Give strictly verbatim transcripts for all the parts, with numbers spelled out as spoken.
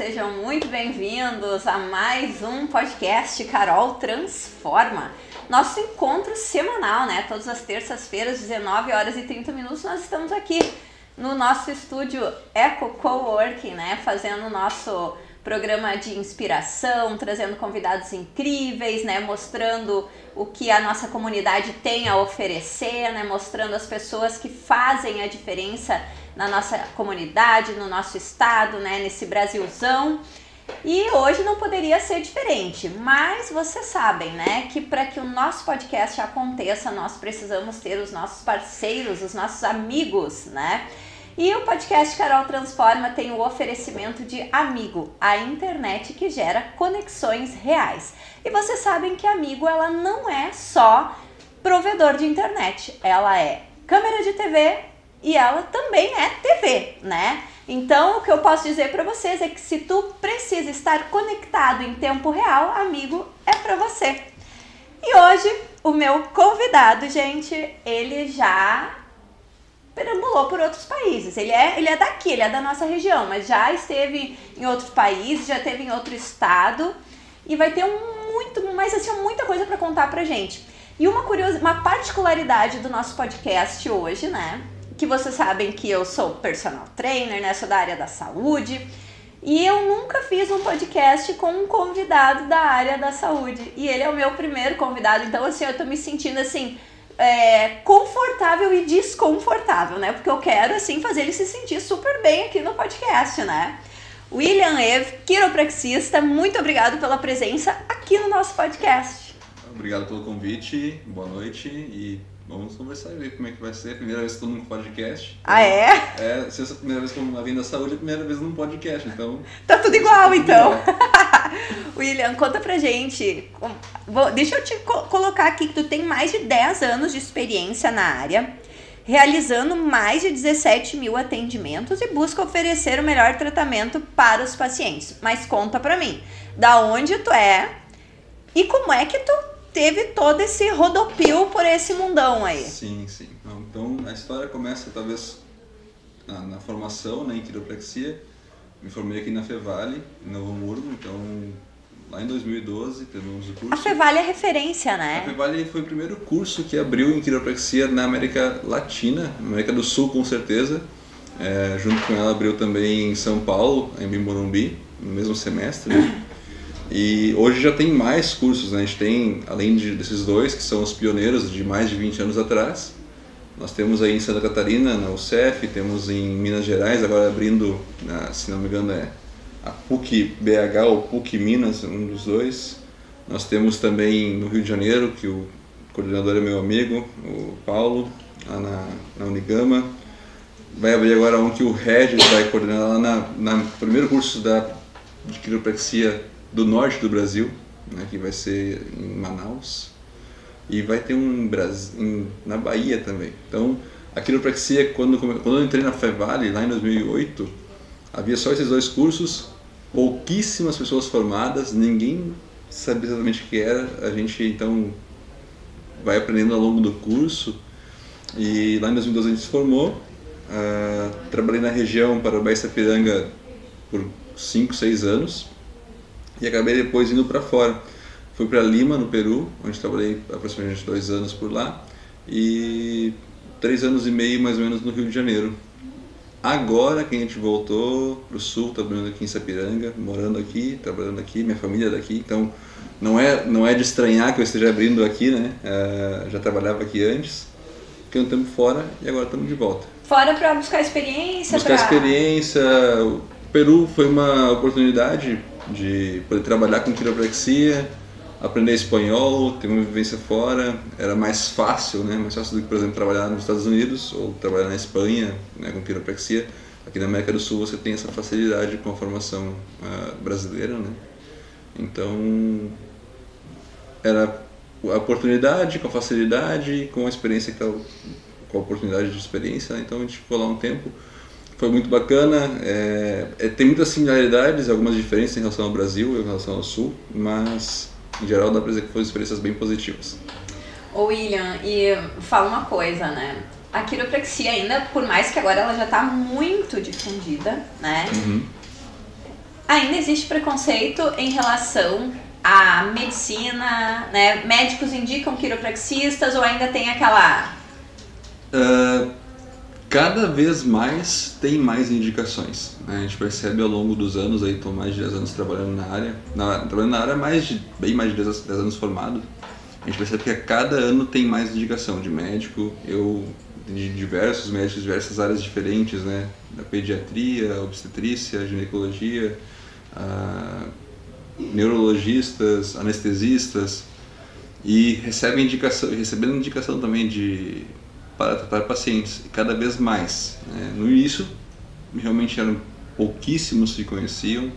sejam muito bem-vindos a mais um podcast Carol Transforma. Nosso encontro semanal, né? Todas as terças-feiras, dezenove horas e trinta minutos, nós estamos aqui no nosso estúdio Eco Coworking, né? Fazendo o nosso programa de inspiração, trazendo convidados incríveis, né? Mostrando o que a nossa comunidade tem a oferecer, né? Mostrando as pessoas que fazem a diferença na nossa comunidade, no nosso estado, né? Nesse Brasilzão. E hoje não poderia ser diferente, mas vocês sabem, né, que para que o nosso podcast aconteça, nós precisamos ter os nossos parceiros, os nossos amigos, né? E o podcast Carol Transforma tem o oferecimento de Amigo, a internet que gera conexões reais. E vocês sabem que Amigo, ela não é só provedor de internet, ela é câmera de T V e ela também é T V, né? Então, o que eu posso dizer para vocês é que se tu precisa estar conectado em tempo real, Amigo é para você. E hoje, o meu convidado, gente, ele já perambulou por outros países. Ele é, ele é daqui, ele é da nossa região, mas já esteve em outros países, já esteve em outro estado e vai ter um muito, mas assim, muita coisa para contar pra gente. E uma curiosidade, uma particularidade do nosso podcast hoje, né? Que vocês sabem que eu sou personal trainer, né? Sou da área da saúde. E eu nunca fiz um podcast com um convidado da área da saúde. E ele é o meu primeiro convidado. Então, assim, eu tô me sentindo, assim, é, confortável e desconfortável, né? Porque eu quero, assim, fazer ele se sentir super bem aqui no podcast, né? William Eve, quiropraxista, muito obrigado pela presença aqui no nosso podcast. Obrigado pelo convite, boa noite e vamos conversar e ver como é que vai ser. Primeira vez que estou num podcast. Ah, é? É, se essa é a primeira vez que eu vim da saúde, é a primeira vez num podcast, então... Tá tudo igual, então. William, conta pra gente. Vou, deixa eu te co- colocar aqui que tu tem mais de dez anos de experiência na área, realizando mais de dezessete mil atendimentos e busca oferecer o melhor tratamento para os pacientes. Mas conta pra mim, da onde tu é e como é que tu teve todo esse rodopio por esse mundão aí. Sim, sim. Então a história começa talvez na, na formação, né, em quiropraxia. Me formei aqui na Fevale, em Novo Hamburgo, então lá em dois mil e doze terminamos o curso. A Fevale é referência, né? A Fevale foi o primeiro curso que abriu em quiropraxia na América Latina, na América do Sul com certeza. É, junto com ela abriu também em São Paulo, em Morumbi, no mesmo semestre. Né? E hoje já tem mais cursos, né? A gente tem, além de, desses dois, que são os pioneiros de mais de vinte anos atrás, nós temos aí em Santa Catarina, na U C F, temos em Minas Gerais, agora abrindo, na, se não me engano é a P U C B H ou P U C Minas, um dos dois. Nós temos também no Rio de Janeiro, que o coordenador é meu amigo, o Paulo, lá na, na Unigama. Vai abrir agora um que o Regis vai coordenar lá na, na primeiro curso da, de quiropraxia do norte do Brasil, né, que vai ser em Manaus, e vai ter um em, na Bahia também. Então, a quiropraxia, quando, quando eu entrei na Fevale, lá em dois mil e oito, havia só esses dois cursos, pouquíssimas pessoas formadas, ninguém sabia exatamente o que era. A gente, então, vai aprendendo ao longo do curso, e lá em dois mil e doze a gente se formou. Uh, trabalhei na região Paranaíba-Sapiranga por cinco, seis anos, e acabei depois indo para fora. Fui para Lima, no Peru, onde trabalhei aproximadamente dois anos por lá, e três anos e meio mais ou menos no Rio de Janeiro. Agora que a gente voltou para o sul, trabalhando aqui em Sapiranga, morando aqui, trabalhando aqui, minha família é daqui, então não é, não é de estranhar que eu esteja abrindo aqui, né? Uh, já trabalhava aqui antes, fiquei um tempo fora e agora estamos de volta. Fora para buscar experiência? Buscar pra... experiência. O Peru foi uma oportunidade de poder trabalhar com quiropraxia, aprender espanhol, ter uma vivência fora, era mais fácil, né? Mais fácil do que, por exemplo, trabalhar nos Estados Unidos ou trabalhar na Espanha, né, com quiropraxia. Aqui na América do Sul você tem essa facilidade com a formação uh, brasileira, né? Então, era a oportunidade com a facilidade, com a experiência, com a oportunidade de experiência, né? Então a gente ficou lá um tempo. Foi muito bacana, é, é, tem muitas similaridades, algumas diferenças em relação ao Brasil e em relação ao Sul, mas em geral dá pra dizer que foram experiências bem positivas. Ô William, e fala uma coisa, né? A quiropraxia ainda, por mais que agora ela já tá muito difundida, né? Uhum. Ainda existe preconceito em relação à medicina, né? Médicos indicam quiropraxistas ou ainda tem aquela... Uh, cada vez mais tem mais indicações, né? A gente percebe ao longo dos anos, aí estou mais de dez anos trabalhando na área, na, trabalhando na área mais de, bem mais de dez anos formado, a gente percebe que a cada ano tem mais indicação de médico, eu de diversos médicos, de diversas áreas diferentes, né? Da pediatria, obstetrícia, ginecologia, uh, neurologistas, anestesistas, e recebem indicação, recebendo indicação também de, para tratar pacientes, cada vez mais, né? No início, realmente eram pouquíssimos que conheciam,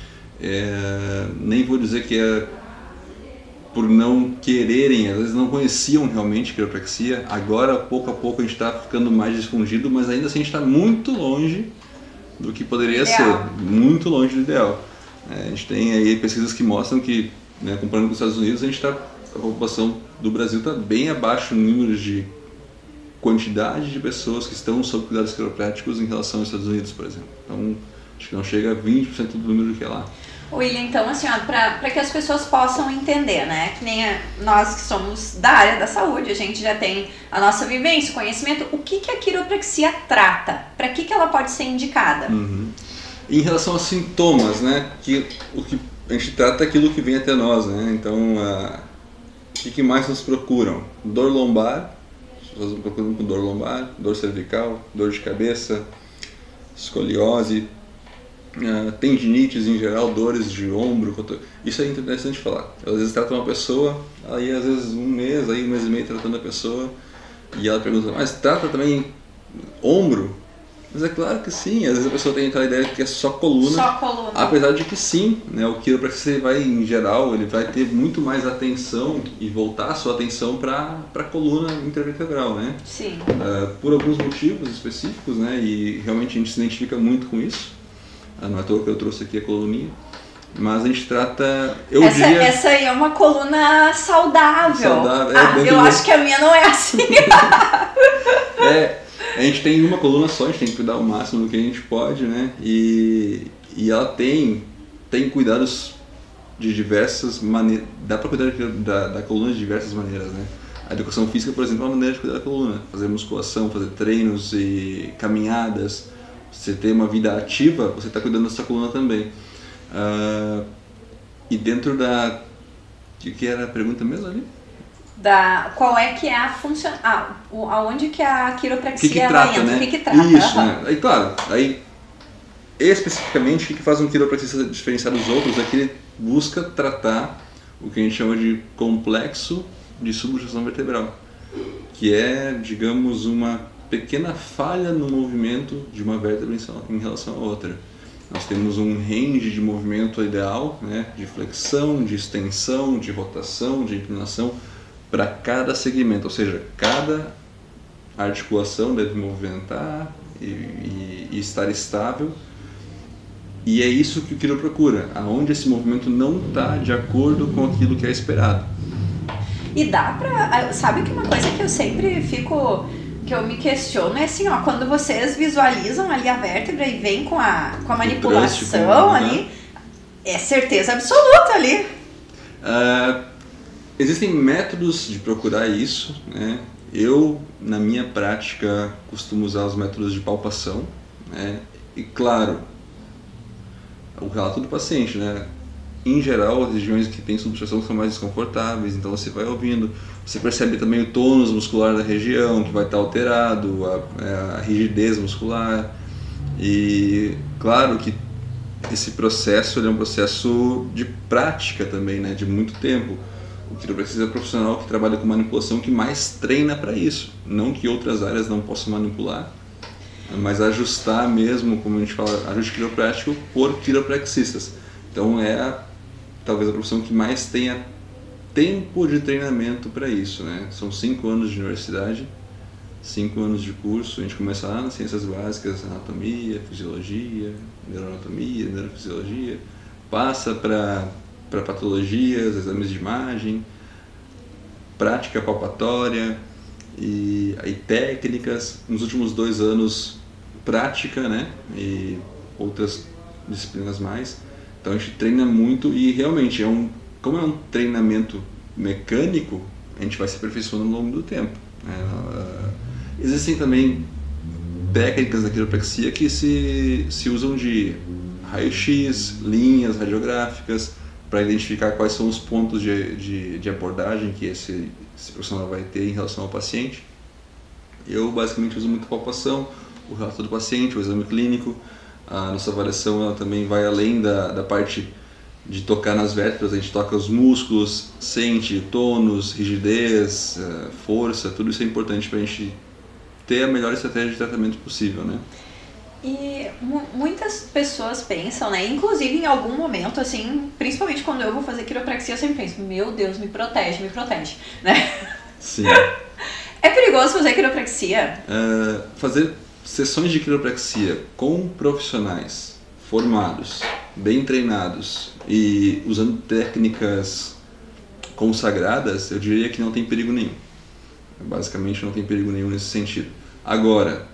é, nem vou dizer que é por não quererem, às vezes não conheciam realmente quiropraxia. Agora, pouco a pouco, a gente está ficando mais difundido, mas ainda assim a gente está muito longe do que poderia ideal. ser, muito longe do ideal. É, a gente tem aí pesquisas que mostram que, né, comparando com os Estados Unidos, a gente tá, a população do Brasil está bem abaixo no número de quantidade de pessoas que estão sob cuidados quiropráticos em relação aos Estados Unidos, por exemplo. Então, acho que não chega a vinte por cento do número que é lá. William, então, assim, para que as pessoas possam entender, né, que nem a, nós que somos da área da saúde, a gente já tem a nossa vivência, conhecimento, o que, que a quiropraxia trata? Para que, que ela pode ser indicada? Uhum. Em relação aos sintomas, né, que, o que a gente trata é aquilo que vem até nós, né, então, a, o que, que mais nos procuram? Dor lombar, as pessoas nos procuram com dor lombar, dor cervical, dor de cabeça, escoliose, Uh, tendinites em geral, dores de ombro, isso é interessante falar. Às vezes trata uma pessoa, aí às vezes um mês, aí um mês e meio tratando a pessoa, e ela pergunta, mas trata também ombro? Mas é claro que sim, às vezes a pessoa tem aquela ideia que é só coluna, só coluna. Apesar de que sim, né, o quiropraxia vai, em geral, ele vai ter muito mais atenção e voltar a sua atenção para a coluna intervertebral, né? Sim. Uh, por alguns motivos específicos, né, e realmente a gente se identifica muito com isso. Não é à toa que eu trouxe aqui a coluninha, mas a gente trata... Eu essa, diria... essa aí é uma coluna saudável. Saudável. Ah, É, eu acho que a minha não é assim. É, a gente tem uma coluna só, a gente tem que cuidar o máximo do que a gente pode, né? E, e ela tem, tem cuidados de diversas maneiras, dá para cuidar da, da coluna de diversas maneiras, né? A educação física, por exemplo, é uma maneira de cuidar da coluna, fazer musculação, fazer treinos e caminhadas. Você ter uma vida ativa, você está cuidando da sua coluna também. Uh, e dentro da... O que era a pergunta mesmo ali? Da, qual é que é a função... Ah, o, aonde que a quiropraxia que que trata, entra? né? O que que trata? Isso, né? Aí, claro, aí, especificamente, o que faz um quiropraxista diferenciar dos outros é que ele busca tratar o que a gente chama de complexo de subluxação vertebral, que é, digamos, uma pequena falha no movimento de uma vértebra em relação à outra. Nós temos um range de movimento ideal, né, de flexão, de extensão, de rotação, de inclinação para cada segmento, ou seja, cada articulação deve movimentar e, e, e estar estável, e é isso que o quiro procura, aonde esse movimento não está de acordo com aquilo que é esperado. E dá pra... Sabe que uma coisa que eu sempre fico... que eu me questiono é assim, ó, quando vocês visualizam ali a vértebra e vem com a, com a manipulação ali, né? É certeza absoluta ali. Uh, existem métodos de procurar isso, né? Eu, na minha prática, costumo usar os métodos de palpação, né? E claro, o relato do paciente, né? Em geral, as regiões que têm subluxação são mais desconfortáveis, então você vai ouvindo. Você percebe também o tônus muscular da região, que vai estar alterado, a, a rigidez muscular. E claro que esse processo ele é um processo de prática também, né? De muito tempo. O quiropraxista é profissional que trabalha com manipulação que mais treina para isso. Não que outras áreas não possam manipular, mas ajustar mesmo, como a gente fala, ajuste quiroprático por quiropraxistas. Então é a, talvez a profissão que mais tenha tempo de treinamento para isso, né? São cinco anos de universidade, cinco anos de curso. A gente começa lá nas ciências básicas, anatomia, fisiologia, neuroanatomia, neurofisiologia, passa para para patologias, exames de imagem, prática palpatória e aí técnicas. Nos últimos dois anos prática, né? E outras disciplinas mais. Então a gente treina muito e realmente, é um, como é um treinamento mecânico, a gente vai se aperfeiçoando ao longo do tempo. Né? Uh, existem também técnicas da quiropraxia que se, se usam de raio-x, linhas radiográficas, para identificar quais são os pontos de, de, de abordagem que esse, esse profissional vai ter em relação ao paciente. Eu basicamente uso muito a palpação, o relato do paciente, o exame clínico. A nossa avaliação ela também vai além da, da parte de tocar nas vértebras, a gente toca os músculos, sente tônus, rigidez, força, tudo isso é importante para a gente ter a melhor estratégia de tratamento possível, né? E muitas pessoas pensam, né, inclusive em algum momento, assim, principalmente quando eu vou fazer quiropraxia, eu sempre penso, meu Deus, me protege, me protege, né? Sim. É perigoso fazer quiropraxia? Uh, fazer sessões de quiropraxia com profissionais formados, bem treinados e usando técnicas consagradas, eu diria que não tem perigo nenhum. Basicamente não tem perigo nenhum nesse sentido. Agora,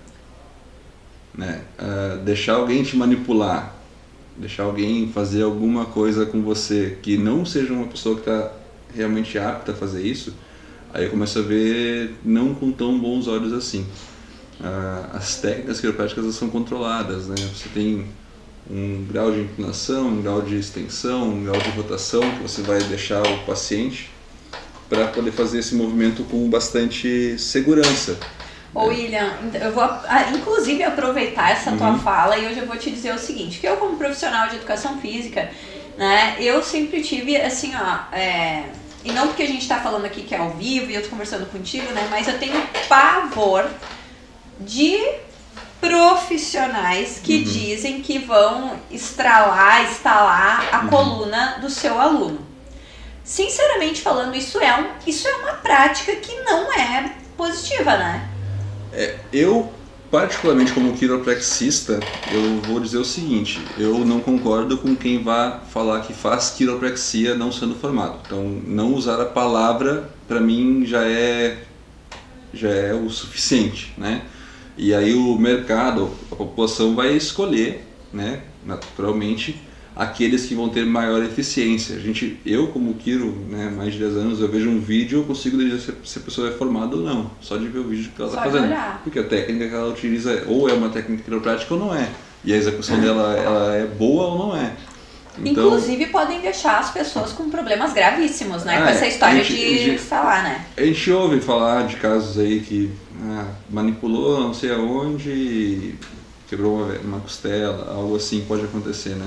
né, uh, deixar alguém te manipular, deixar alguém fazer alguma coisa com você que não seja uma pessoa que está realmente apta a fazer isso, aí eu começo a ver não com tão bons olhos assim. Uh, as técnicas quiropráticas são controladas, né? Você tem um grau de inclinação, um grau de extensão, um grau de rotação que você vai deixar o paciente para poder fazer esse movimento com bastante segurança. Ô William, eu vou inclusive aproveitar essa uhum. tua fala e hoje eu vou te dizer o seguinte, que eu como profissional de educação física, né, eu sempre tive assim, ó, é, e não porque a gente está falando aqui que é ao vivo e eu tô conversando contigo, né, mas eu tenho pavor de profissionais que uhum. dizem que vão estralar, estalar a uhum. coluna do seu aluno. Sinceramente falando, isso é, um, isso é uma prática que não é positiva, né? É, eu, particularmente como quiropraxista, eu vou dizer o seguinte, eu não concordo com quem vá falar que faz quiropraxia não sendo formado. Então, não usar a palavra, para mim, já é, já é o suficiente, né? E aí o mercado, a população vai escolher, né, naturalmente, aqueles que vão ter maior eficiência. A gente, eu como quiro, né, mais de dez anos, eu vejo um vídeo, eu consigo dizer se a pessoa é formada ou não, só de ver o vídeo que ela está fazendo. Olhar. Porque a técnica que ela utiliza ou é uma técnica quiroprática ou não é. E a execução dela ela é boa ou não é. Então, inclusive podem deixar as pessoas com problemas gravíssimos, né? Ah, com essa história gente, de gente, falar, né? A gente ouve falar de casos aí que ah, manipulou não sei aonde e quebrou uma, uma costela, algo assim pode acontecer, né?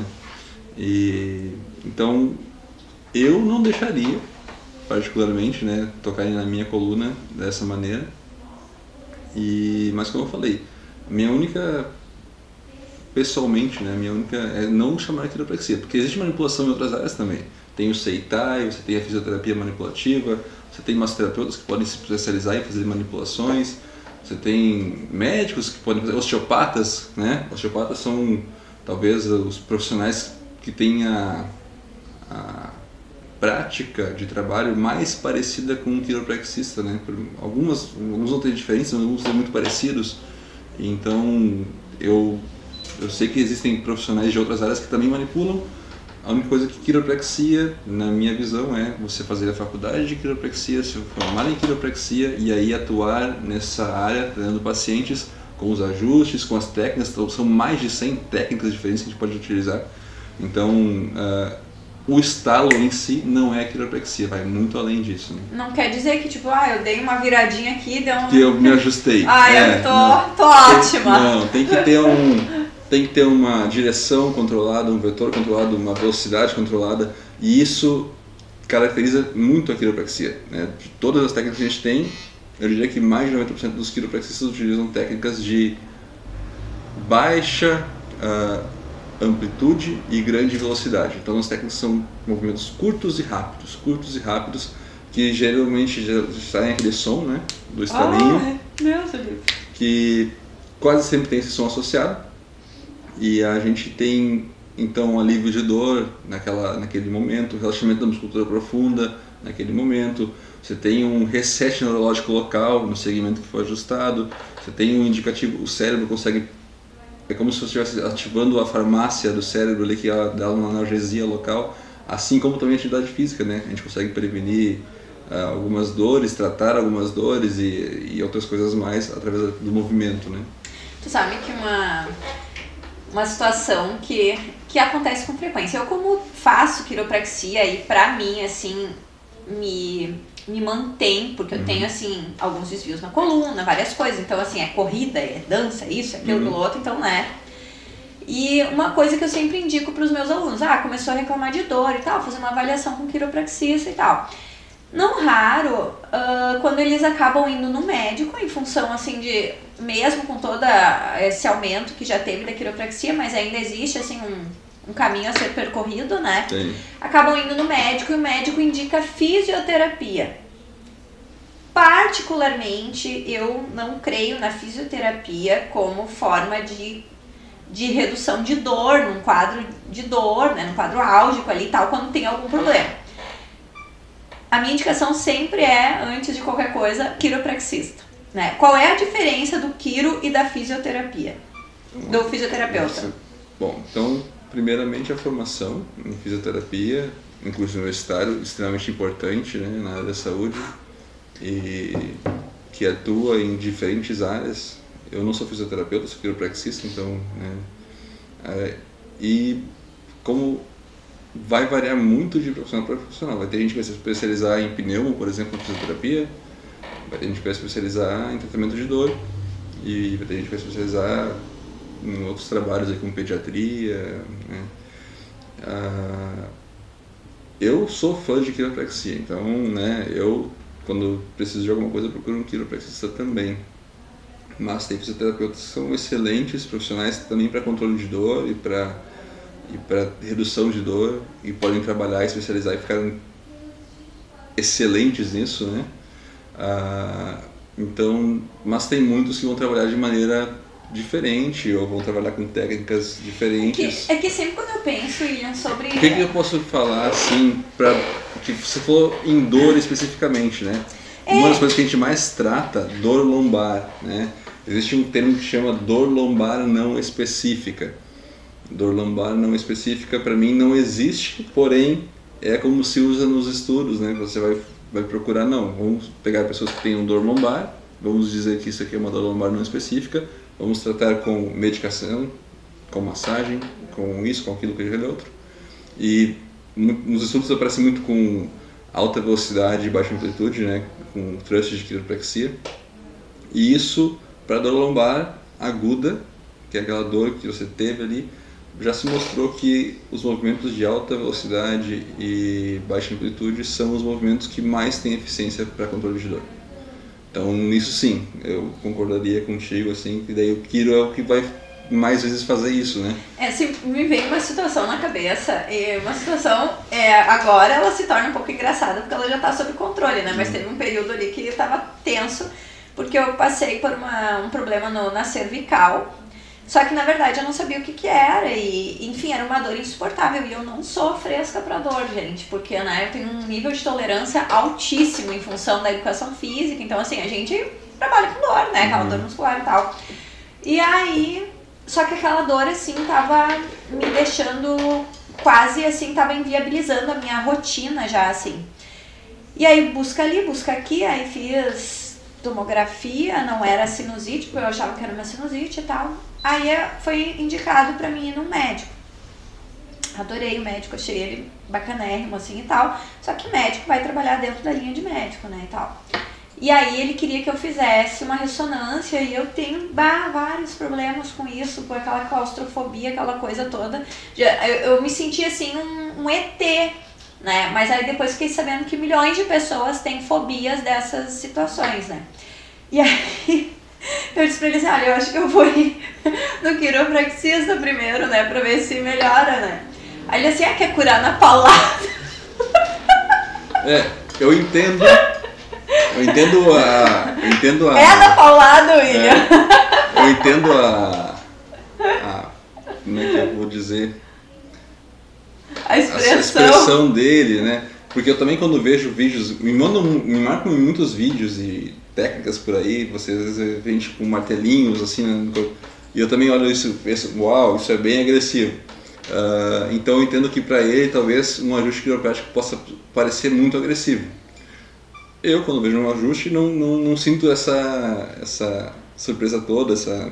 E, então, eu não deixaria, particularmente, né, tocarem na minha coluna dessa maneira. E, mas como eu falei, minha única... pessoalmente, né, minha única é não chamar quiropraxia, porque existe manipulação em outras áreas também. Tem o Seitai, você tem a fisioterapia manipulativa, você tem massoterapeutas que podem se especializar em fazer manipulações, você tem médicos que podem fazer, osteopatas, né? Osteopatas são talvez os profissionais que têm a, a prática de trabalho mais parecida com um quiropraxista, né? Algumas, alguns vão ter diferenças, alguns são muito parecidos, então eu Eu sei que existem profissionais de outras áreas que também manipulam. A única coisa que quiropraxia, na minha visão, é você fazer a faculdade de quiropraxia, se formar em quiropraxia e aí atuar nessa área, treinando pacientes com os ajustes, com as técnicas. Então, são mais de cem técnicas diferentes que a gente pode utilizar. Então, uh, o estalo em si não é quiropraxia, vai muito além disso. Né? Não quer dizer que, tipo, ah, eu dei uma viradinha aqui, deu um... que eu me ajustei. ah, é, eu tô, não, tô ótima. Tem, não, tem que ter um... Tem que ter uma direção controlada, um vetor controlado, uma velocidade controlada, e isso caracteriza muito a quiropraxia, né? De todas as técnicas que a gente tem, eu diria que mais de noventa por cento dos quiropraxistas utilizam técnicas de baixa uh, amplitude e grande velocidade. Então as técnicas são movimentos curtos e rápidos, curtos e rápidos, que geralmente já saem aquele som, né, do estalinho, oh, meu Deus. Que quase sempre tem esse som associado. E a gente tem, então, um alívio de dor naquela, naquele momento, relaxamento da musculatura profunda naquele momento, você tem um reset neurológico local no segmento que foi ajustado, você tem um indicativo, o cérebro consegue é como se você estivesse ativando a farmácia do cérebro ali, que ela dá uma analgesia local, assim como também a atividade física, né? A gente consegue prevenir uh, algumas dores, tratar algumas dores e, e outras coisas mais através do movimento, né? Tu sabe que uma, uma situação que, que acontece com frequência, eu como faço quiropraxia e pra mim, assim, me... me mantém, porque eu uhum. tenho, assim, alguns desvios na coluna, várias coisas, então, assim, é corrida, é dança, isso, é aquilo, uhum. aquilo outro, então, né? E uma coisa que eu sempre indico para os meus alunos, ah, começou a reclamar de dor e tal, fazer uma avaliação com quiropraxista e tal. Não raro, uh, quando eles acabam indo no médico, em função, assim, de, mesmo com todo esse aumento que já teve da quiropraxia, mas ainda existe, assim, um, um caminho a ser percorrido, né? Sim. Acabam indo no médico e o médico indica fisioterapia. Particularmente, eu não creio na fisioterapia como forma de, de redução de dor, num quadro de dor, né? Num quadro álgico ali e tal, quando tem algum problema. A minha indicação sempre é, antes de qualquer coisa, quiropraxista, né? Qual é a diferença do quiro e da fisioterapia? Do fisioterapeuta? Nossa. Bom, então, primeiramente a formação em fisioterapia, em curso universitário, extremamente importante, né, na área da saúde, e que atua em diferentes áreas. Eu não sou fisioterapeuta, sou quiropraxista, então, né, é, e como vai variar muito de profissional para profissional. Vai ter gente que vai se especializar em pneumo, por exemplo, na fisioterapia, vai ter gente que vai se especializar em tratamento de dor, e vai ter gente que vai se especializar em outros trabalhos aí, como pediatria, né? Ah, eu sou fã de quiropraxia, então, né, eu, quando preciso de alguma coisa, procuro um quiropraxista também. Mas tem fisioterapeutas que são excelentes profissionais também para controle de dor e para e para redução de dor, e podem trabalhar, especializar e ficar excelentes nisso, né? Ah, então, mas tem muitos que vão trabalhar de maneira diferente ou vão trabalhar com técnicas diferentes. É que, é que sempre quando eu penso, William, sobre... O que, que eu posso falar, assim, para que você falou em dor especificamente, né? É. Uma das coisas que a gente mais trata, dor lombar, né? Existe um termo que chama dor lombar não específica. Dor lombar não específica, para mim, não existe, porém, é como se usa nos estudos, né? Você vai, vai procurar, não, vamos pegar pessoas que tenham dor lombar, vamos dizer que isso aqui é uma dor lombar não específica, vamos tratar com medicação, com massagem, com isso, com aquilo, com aquele outro. E nos estudos aparece muito com alta velocidade e baixa amplitude, né? Com thrust de quiropraxia. E isso, para dor lombar aguda, que é aquela dor que você teve ali, já se mostrou que os movimentos de alta velocidade e baixa amplitude são os movimentos que mais têm eficiência para controle de dor. Então, nisso sim, eu concordaria contigo, assim, que daí o quiro é o que vai mais vezes fazer isso, né? É, se me vem uma situação na cabeça, e uma situação, é, agora ela se torna um pouco engraçada, porque ela já está sob controle, né? Mas teve um período ali que estava tenso, porque eu passei por uma, um problema no, na cervical. Só que, na verdade, eu não sabia o que que era e, enfim, era uma dor insuportável. E eu não sou fresca pra dor, gente, porque, né, eu tenho um nível de tolerância altíssimo em função da educação física. Então, assim, a gente trabalha com dor, né, aquela dor muscular e tal. E aí, só que aquela dor, assim, tava me deixando quase, assim, tava inviabilizando a minha rotina já, assim. E aí, busca ali, busca aqui, aí fiz tomografia, não era sinusite, porque eu achava que era uma sinusite e tal. Aí foi indicado pra mim ir num médico. Adorei o médico, achei ele bacanérrimo assim e tal. Só que médico vai trabalhar dentro da linha de médico, né, e tal. E aí ele queria que eu fizesse uma ressonância e eu tenho bah, vários problemas com isso, com aquela claustrofobia, aquela coisa toda. Já, eu, eu me senti assim um, um E T, né? Mas aí depois fiquei sabendo que milhões de pessoas têm fobias dessas situações, né? E aí... eu disse pra ele assim, olha, eu acho que eu vou ir no quiropraxista primeiro, né, pra ver se melhora, né. Aí ele assim, ah, quer curar na paulada? É, eu entendo, eu entendo a... Eu entendo a é na paulada, William. É, eu entendo a, a... como é que eu vou dizer? A expressão. A expressão dele, né, porque eu também quando vejo vídeos, me mandam, me marcam em muitos vídeos e técnicas por aí, você às vezes vê gente com martelinhos assim, né? E eu também olho isso, penso, uau, isso é bem agressivo. Uh, então eu entendo que para ele talvez um ajuste quiroprático possa parecer muito agressivo. Eu, quando vejo um ajuste, não, não, não sinto essa, essa surpresa toda, essa,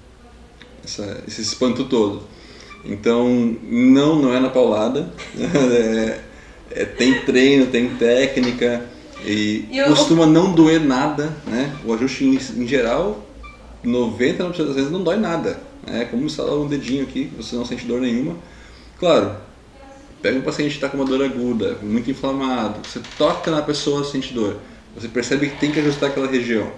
essa, esse espanto todo. Então, não, não é na paulada. é, é, tem treino, tem técnica e, e costuma eu... não doer nada, né? O ajuste em, em geral, noventa por cento das vezes não dói nada. É como instalar um dedinho aqui, você não sente dor nenhuma. Claro, pega um paciente que está com uma dor aguda, muito inflamado, você toca na pessoa, sente dor. Você percebe que tem que ajustar aquela região.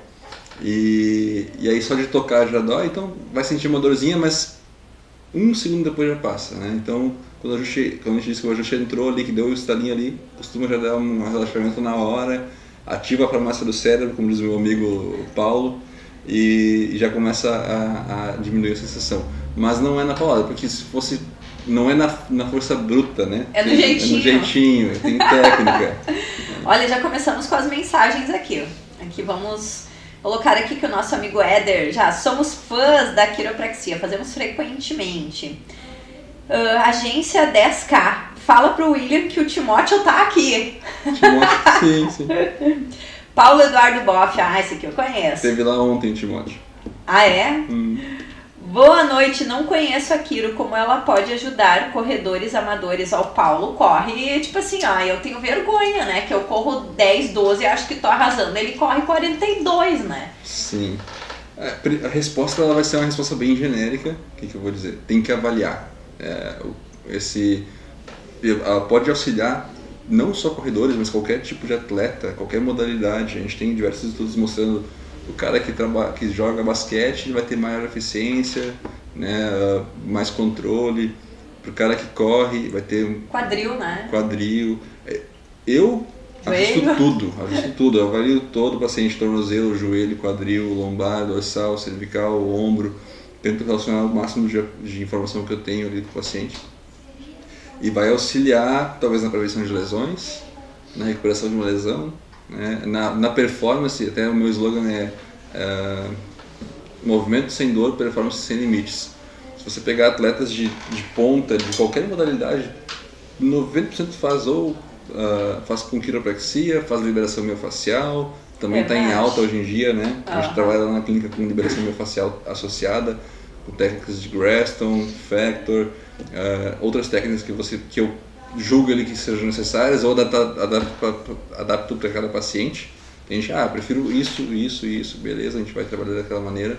E, e aí só de tocar já dói, então vai sentir uma dorzinha, mas um segundo depois já passa, né? Então, quando, ajuste, quando a gente diz que o ajuste entrou ali, que deu o estalinho ali, costuma já dar um relaxamento na hora, ativa a farmácia do cérebro, como diz o meu amigo Paulo, e, e já começa a, a diminuir a sensação. Mas não é na paulada, porque se fosse... Não é na, na força bruta, né? É no jeitinho. É no jeitinho, tem técnica. Olha, já começamos com as mensagens aqui. Aqui vamos colocar aqui que o nosso amigo Éder, já somos fãs da quiropraxia, fazemos frequentemente. Uh, agência dez K, fala pro William que o Timóteo tá aqui. Timóteo, sim, sim. Paulo Eduardo Boff, ah, esse aqui eu conheço. Teve lá ontem, Timóteo. Ah, é? Hum. Boa noite, não conheço a Quiro, como ela pode ajudar corredores amadores? Ao Paulo corre, tipo assim, ó, eu tenho vergonha, né, que eu corro dez, doze e acho que tô arrasando, ele corre quarenta e dois, né? Sim, a resposta ela vai ser uma resposta bem genérica, o que, que eu vou dizer? Tem que avaliar, é, esse, ela pode auxiliar não só corredores, mas qualquer tipo de atleta, qualquer modalidade, a gente tem diversos estudos mostrando o cara que, trabalha, que joga basquete vai ter maior eficiência, né, mais controle. Para o cara que corre vai ter um quadril, né? Quadril. Eu ajusto tudo, ajusto tudo. Eu avalio todo o paciente, tornozelo, joelho, quadril, lombar, dorsal, cervical, ombro. Tento relacionar o máximo de, de informação que eu tenho ali com o paciente. E vai auxiliar, talvez, na prevenção de lesões, na recuperação de uma lesão. Né? Na, na performance, até o meu slogan é uh, movimento sem dor, performance sem limites. Se você pegar atletas de, de ponta, de qualquer modalidade, noventa por cento faz ou uh, faz com quiropraxia, faz liberação miofascial, também está em alta hoje em dia, né? A gente uhum. trabalha lá na clínica com liberação miofascial associada, com técnicas de Graston, Factor, uh, outras técnicas que, você, que eu julgo ali que sejam necessárias ou adapto para cada paciente. A gente, ah, prefiro isso, isso, isso, beleza, a gente vai trabalhar daquela maneira.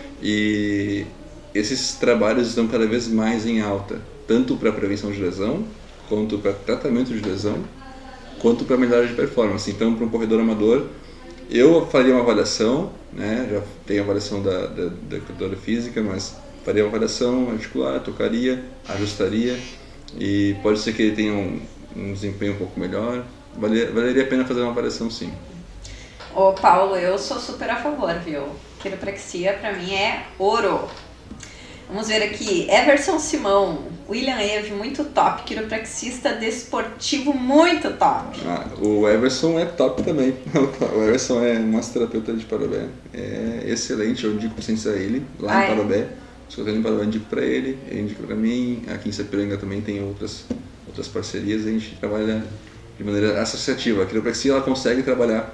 E esses trabalhos estão cada vez mais em alta, tanto para prevenção de lesão, quanto para tratamento de lesão, quanto para melhora de performance. Então, para um corredor amador, eu faria uma avaliação, né? Já tenho a avaliação da, da, da corredora física, mas faria uma avaliação articular, tocaria, ajustaria, e pode ser que ele tenha um, um desempenho um pouco melhor. Valer, valeria a pena fazer uma avaliação, sim. Ô Paulo, eu sou super a favor, viu? Quiropraxia pra mim é ouro. Vamos ver aqui, Everson Simão, William Eve, muito top, quiropraxista desportivo, muito top. Ah, o Everson é top também. O Everson é massoterapeuta de Parobé, é excelente, eu indico ciência a ele, lá ah, em Parobé. É? Se eu tenho em Parobé, eu indico para ele, ele indica para mim. Aqui em Sapiranga também tem outras, outras parcerias, a gente trabalha de maneira associativa. A quiropraxia ela consegue trabalhar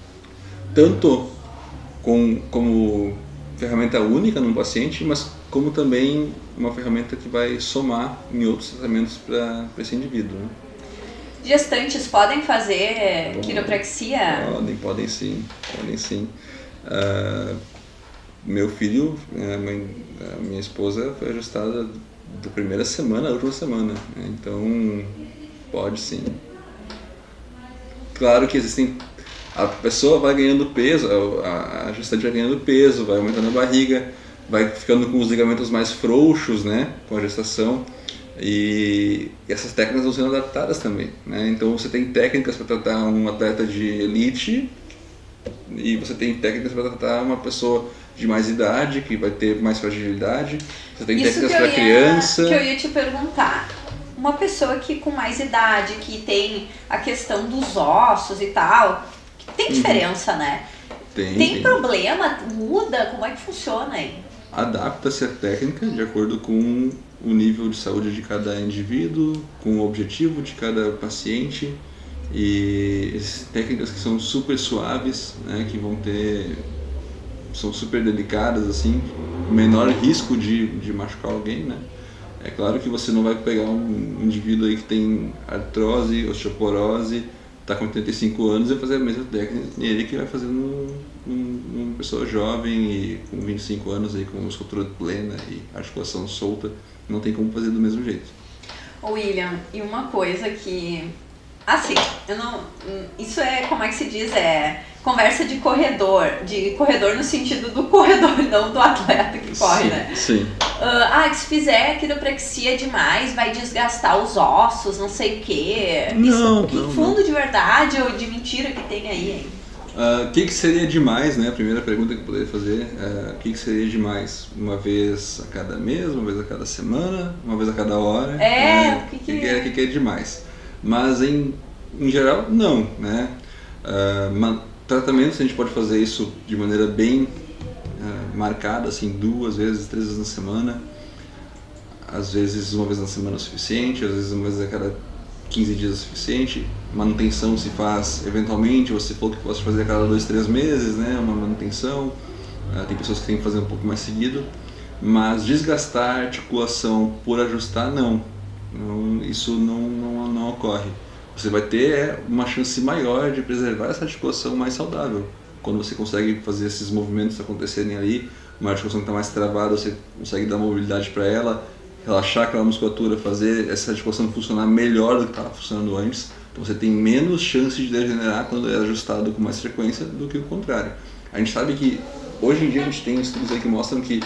tanto com, como ferramenta única num paciente, mas como também uma ferramenta que vai somar em outros tratamentos para esse indivíduo. Né? Gestantes podem fazer Bom, quiropraxia? Podem, podem sim, podem sim. Uh, meu filho, a, mãe, a minha esposa foi ajustada da primeira semana à última semana, né? Então pode sim. Claro que existem, a pessoa vai ganhando peso, a, a gestante vai ganhando peso, vai aumentando a barriga, vai ficando com os ligamentos mais frouxos, né, com a gestação, e essas técnicas vão sendo adaptadas também, né? Então você tem técnicas para tratar um atleta de elite e você tem técnicas para tratar uma pessoa de mais idade, que vai ter mais fragilidade. Você tem Isso técnicas para ia, criança. Que eu ia te perguntar. Uma pessoa que com mais idade, que tem a questão dos ossos e tal, tem diferença, uhum. né? Tem, tem, tem problema? Muda? Como é que funciona aí? adapta-se a técnica de acordo com o nível de saúde de cada indivíduo, com o objetivo de cada paciente, e essas técnicas que são super suaves, né, que vão ter, são super delicadas, assim, menor risco de, de machucar alguém, né. É claro que você não vai pegar um indivíduo aí que tem artrose, osteoporose, está com trinta e cinco anos e fazer a mesma técnica nele que vai fazer num, num, numa pessoa jovem e com vinte e cinco anos aí com musculatura plena e articulação solta. Não tem como fazer do mesmo jeito. William, e uma coisa que, assim, eu não, isso é, como é que se diz, é conversa de corredor, de corredor no sentido do corredor, não do atleta que corre, sim, né? Sim. Uh, ah, que se fizer quiropraxia demais, vai desgastar os ossos, não sei o quê. Não, isso, que não, fundo não. de verdade ou de mentira que tem aí, hein? O uh, que, que seria demais, né? A primeira pergunta que eu poderia fazer, o uh, que, que seria demais? Uma vez a cada mês, uma vez a cada semana, uma vez a cada hora? É, né? o que, que, que... que, é, que, que é demais? Mas em, em geral, não, né? Uh, ma- tratamento, a gente pode fazer isso de maneira bem uh, marcada, assim, duas vezes, três vezes na semana. Às vezes uma vez na semana é o suficiente, às vezes uma vez a cada quinze dias é o suficiente. Manutenção se faz eventualmente, você falou que pode fazer a cada dois, três meses, né? Uma manutenção. Uh, tem pessoas que têm que fazer um pouco mais seguido. Mas desgastar a articulação por ajustar, não. não isso não, não, não ocorre. Você vai ter uma chance maior de preservar essa articulação mais saudável. Quando você consegue fazer esses movimentos acontecerem ali, uma articulação que está mais travada, você consegue dar mobilidade para ela, relaxar aquela musculatura, fazer essa articulação funcionar melhor do que estava funcionando antes. Então você tem menos chance de degenerar quando é ajustado com mais frequência do que o contrário. A gente sabe que hoje em dia a gente tem estudos aí que mostram que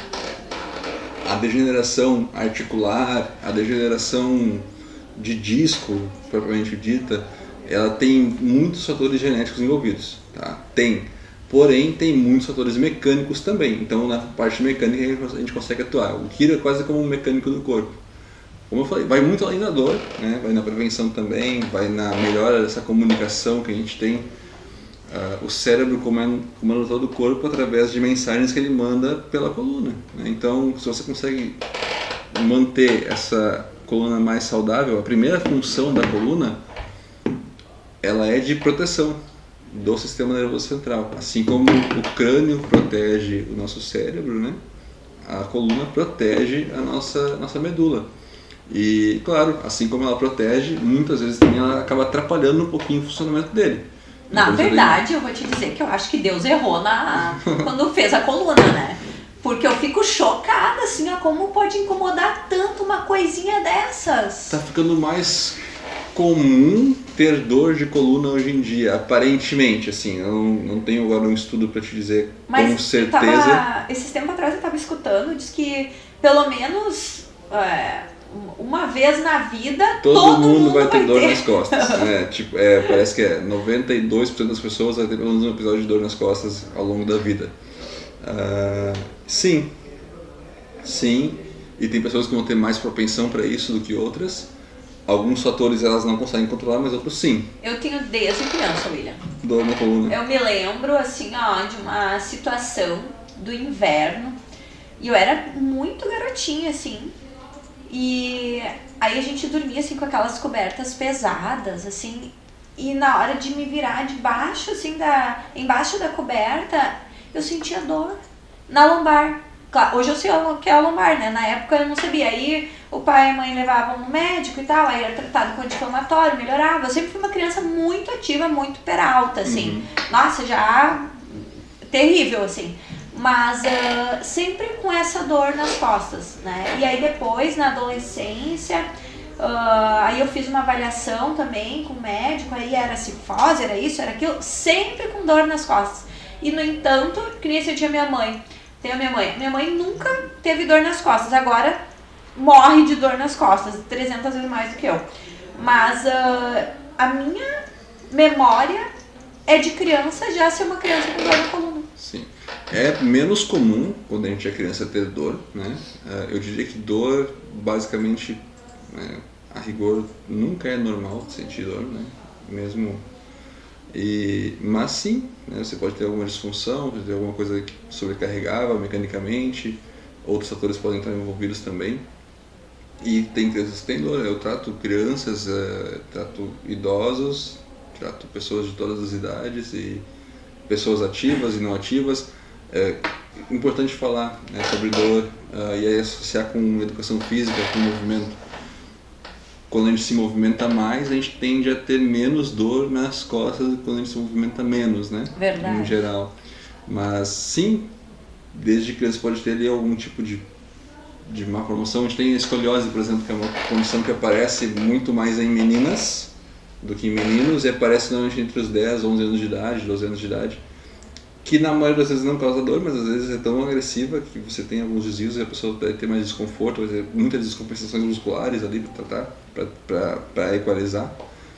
a degeneração articular, a degeneração de disco, propriamente dita, ela tem muitos fatores genéticos envolvidos, tá? Tem. Porém, tem muitos fatores mecânicos também. Então, na parte mecânica, a gente consegue atuar. O quiro é quase como um mecânico do corpo. Como eu falei, vai muito além da dor, né? Vai na prevenção também, vai na melhora dessa comunicação que a gente tem. Uh, o cérebro comanda, comanda todo o corpo através de mensagens que ele manda pela coluna, né? Então, se você consegue manter essa coluna mais saudável, a primeira função da coluna, ela é de proteção do sistema nervoso central. Assim como o crânio protege o nosso cérebro, né? A coluna protege a nossa, nossa medula. E, claro, assim como ela protege, muitas vezes também ela acaba atrapalhando um pouquinho o funcionamento dele. Na verdade, eu vou te dizer que eu acho que Deus errou na... quando fez a coluna, né? Porque eu fico chocada, assim, ó, como pode incomodar tanto uma coisinha dessas. Tá ficando mais comum ter dor de coluna hoje em dia, aparentemente, assim. Eu não, não tenho agora um estudo para te dizer Mas com certeza. Tava, esses tempos atrás eu tava escutando, diz que pelo menos é, uma vez na vida todo, todo mundo, mundo vai ter vai dor ter. nas costas. É, tipo, é, parece que é noventa e dois por cento das pessoas vai ter pelo menos um episódio de dor nas costas ao longo da vida. Uh, sim, sim, e tem pessoas que vão ter mais propensão para isso do que outras. Alguns fatores elas não conseguem controlar, mas outros sim. Eu tenho desde criança, William. Dor na coluna. Eu me lembro, assim, ó, de uma situação do inverno, e eu era muito garotinha, assim, e aí a gente dormia, assim, com aquelas cobertas pesadas, assim, e na hora de me virar debaixo, assim, da, embaixo da coberta, eu sentia dor na lombar. Claro, hoje eu sei o que é a lombar, né? Na época eu não sabia. Aí o pai e a mãe levavam no médico e tal, aí era tratado com anti-inflamatório, melhorava. Eu sempre fui uma criança muito ativa, muito peralta, assim. Uhum. Nossa, já terrível, assim. Mas uh, sempre com essa dor nas costas, né? E aí depois, na adolescência, uh, aí eu fiz uma avaliação também com o médico, aí era cifose, era isso, era aquilo, sempre com dor nas costas. E, no entanto, que nem se eu tinha minha mãe, tem a minha mãe, minha mãe nunca teve dor nas costas, agora morre de dor nas costas, trezentas vezes mais do que eu. Mas uh, a minha memória é de criança já ser uma criança com dor na coluna. Sim. É menos comum quando a gente é criança ter dor, né? Uh, eu diria que dor, basicamente, né, a rigor, nunca é normal sentir dor, né? Mesmo... E, mas sim, né, você pode ter alguma disfunção, pode ter alguma coisa sobrecarregada mecanicamente, outros fatores podem estar envolvidos também. E tem crianças que têm dor, eu trato crianças, é, trato idosos, trato pessoas de todas as idades e pessoas ativas e não ativas. É importante falar, né, sobre dor uh, e aí associar com educação física, com movimento. Quando a gente se movimenta mais, a gente tende a ter menos dor nas costas quando a gente se movimenta menos, né? Verdade. Em geral. Mas sim, desde criança pode ter ali algum tipo de de má formação. A gente tem a escoliose, por exemplo, que é uma condição que aparece muito mais em meninas do que em meninos e aparece normalmente entre os dez, onze anos de idade, doze anos de idade, que na maioria das vezes não causa dor, mas às vezes é tão agressiva que você tem alguns desvios e a pessoa vai ter mais desconforto, vai ter muitas descompensações musculares ali para tratar, para equalizar.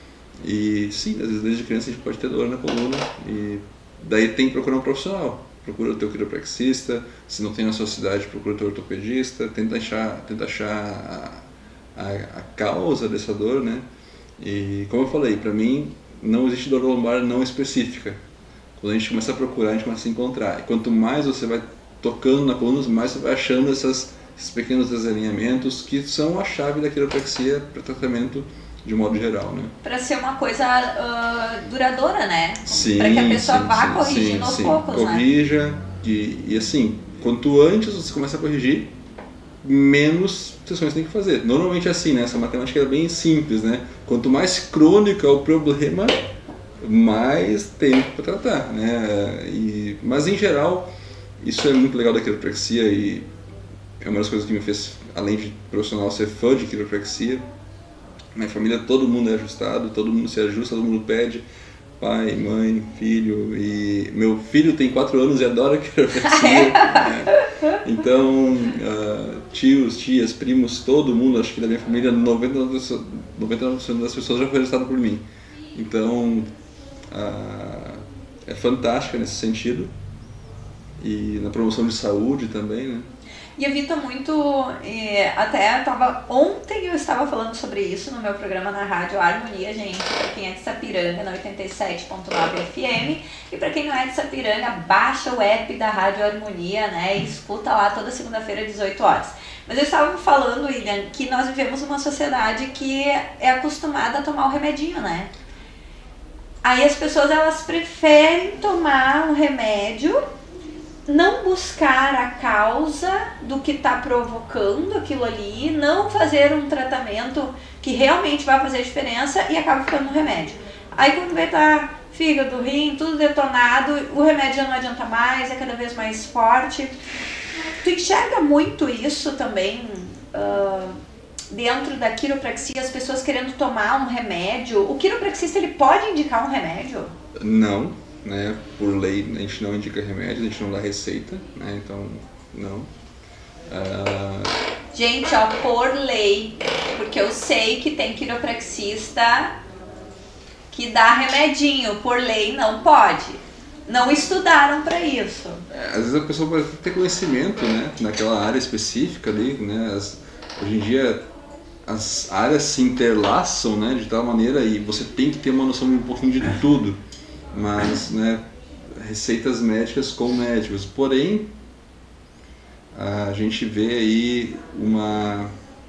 E sim, às vezes desde criança a gente pode ter dor na coluna e daí tem que procurar um profissional. Procura o teu quiropraxista, se não tem na sua cidade, procura o teu ortopedista, tenta achar, tenta achar a, a, a causa dessa dor, né? E como eu falei, para mim não existe dor lombar não específica. Quando a gente começa a procurar, a gente começa a encontrar. E quanto mais você vai tocando na coluna, mais você vai achando essas, esses pequenos desalinhamentos que são a chave da quiropraxia para tratamento de modo geral, né? Para ser uma coisa uh, duradoura, né? Sim, para que a pessoa sim, vá sim, corrigindo sim, aos sim. poucos, Corrija, né? E, e assim, quanto antes você começa a corrigir, menos sessões tem que fazer. Normalmente é assim, né? Essa matemática é bem simples, né? Quanto mais crônico é o problema, mais tempo para tratar, né? E, mas em geral, isso é muito legal da quiropraxia e é uma das coisas que me fez, além de profissional, ser fã de quiropraxia. Minha família, todo mundo é ajustado, todo mundo se ajusta, todo mundo pede, pai, mãe, filho, e meu filho tem quatro anos e adora quiropraxia, né? Então, uh, tios, tias, primos, todo mundo, acho que da minha família, noventa e nove por cento das pessoas já foi ajustado por mim. Então, uh, é fantástica nesse sentido, e na promoção de saúde também, né? E evita muito, e até eu tava, ontem eu estava falando sobre isso no meu programa na rádio Harmonia, gente, para quem é de Sapiranga, na oitenta e sete ponto nove F M, e para quem não é de Sapiranga, baixa o app da Rádio Harmonia, né, e escuta lá toda segunda-feira às dezoito horas. Mas eu estava falando, William, que nós vivemos numa sociedade que é acostumada a tomar o remedinho, né? Aí as pessoas, elas preferem tomar um remédio, não buscar a causa do que está provocando aquilo ali, não fazer um tratamento que realmente vai fazer diferença e acaba ficando no remédio. Aí quando vê tá fígado, rim, tudo detonado, o remédio já não adianta mais, é cada vez mais forte. Tu enxerga muito isso também uh, dentro da quiropraxia, as pessoas querendo tomar um remédio? O quiropraxista, ele pode indicar um remédio? Não. Né? Por lei, a gente não indica remédio, a gente não dá receita, né? Então, não. Uh... Gente, ó, por lei, porque eu sei que tem quiropraxista que dá remedinho, por lei não pode. Não estudaram para isso. É, às vezes a pessoa pode ter conhecimento, né? Naquela área específica ali, né? As, hoje em dia as áreas se interlaçam, né? De tal maneira e você tem que ter uma noção de um pouquinho de tudo. Mas, né, receitas médicas com médicos. Porém, a gente vê aí uma...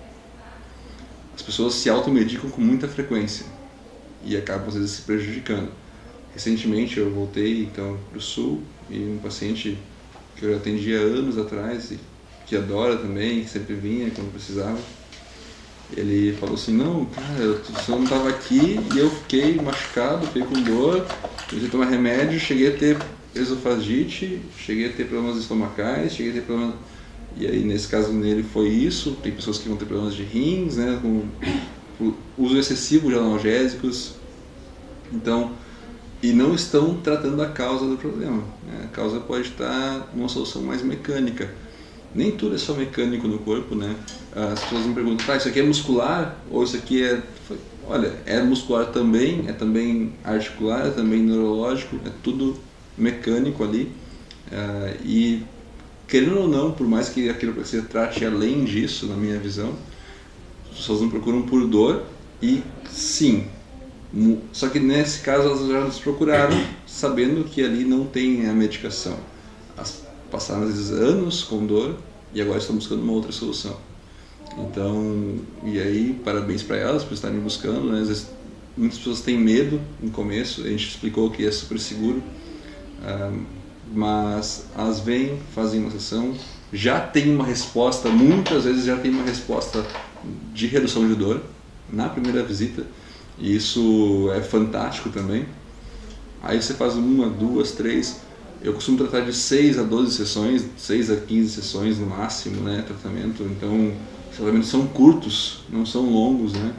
As pessoas se automedicam com muita frequência e acabam, às vezes, se prejudicando. Recentemente, eu voltei, então, para o Sul e um paciente que eu atendia anos atrás e que adora também, que sempre vinha quando precisava. Ele falou assim, não, cara, eu só não estava aqui e eu fiquei machucado, fiquei com dor, precisei tomar remédio, cheguei a ter esofagite, cheguei a ter problemas estomacais, cheguei a ter problemas... E aí, nesse caso nele foi isso, tem pessoas que vão ter problemas de rins, né, com uso excessivo de analgésicos, então, e não estão tratando a causa do problema, né? A causa pode estar numa solução mais mecânica. Nem tudo é só mecânico no corpo, né? As pessoas me perguntam, tá, isso aqui é muscular ou isso aqui é... Olha, é muscular também, é também articular, é também neurológico, é tudo mecânico ali. Uh, e, querendo ou não, por mais que a quiropraxia trate além disso, na minha visão, as pessoas não procuram por dor e, sim, só que nesse caso elas já nos procuraram sabendo que ali não tem a medicação. As passaram às vezes anos com dor e agora estão buscando uma outra solução. Então, e aí, parabéns para elas por estarem buscando, né? Às vezes, muitas pessoas têm medo no começo, a gente explicou que é super seguro, uh, mas elas vêm, fazem uma sessão, já tem uma resposta, muitas vezes já tem uma resposta de redução de dor na primeira visita, e isso é fantástico também. Aí você faz uma, duas, três, eu costumo tratar de seis a doze sessões, seis a quinze sessões no máximo, né, tratamento, então os tratamentos são curtos, não são longos, né,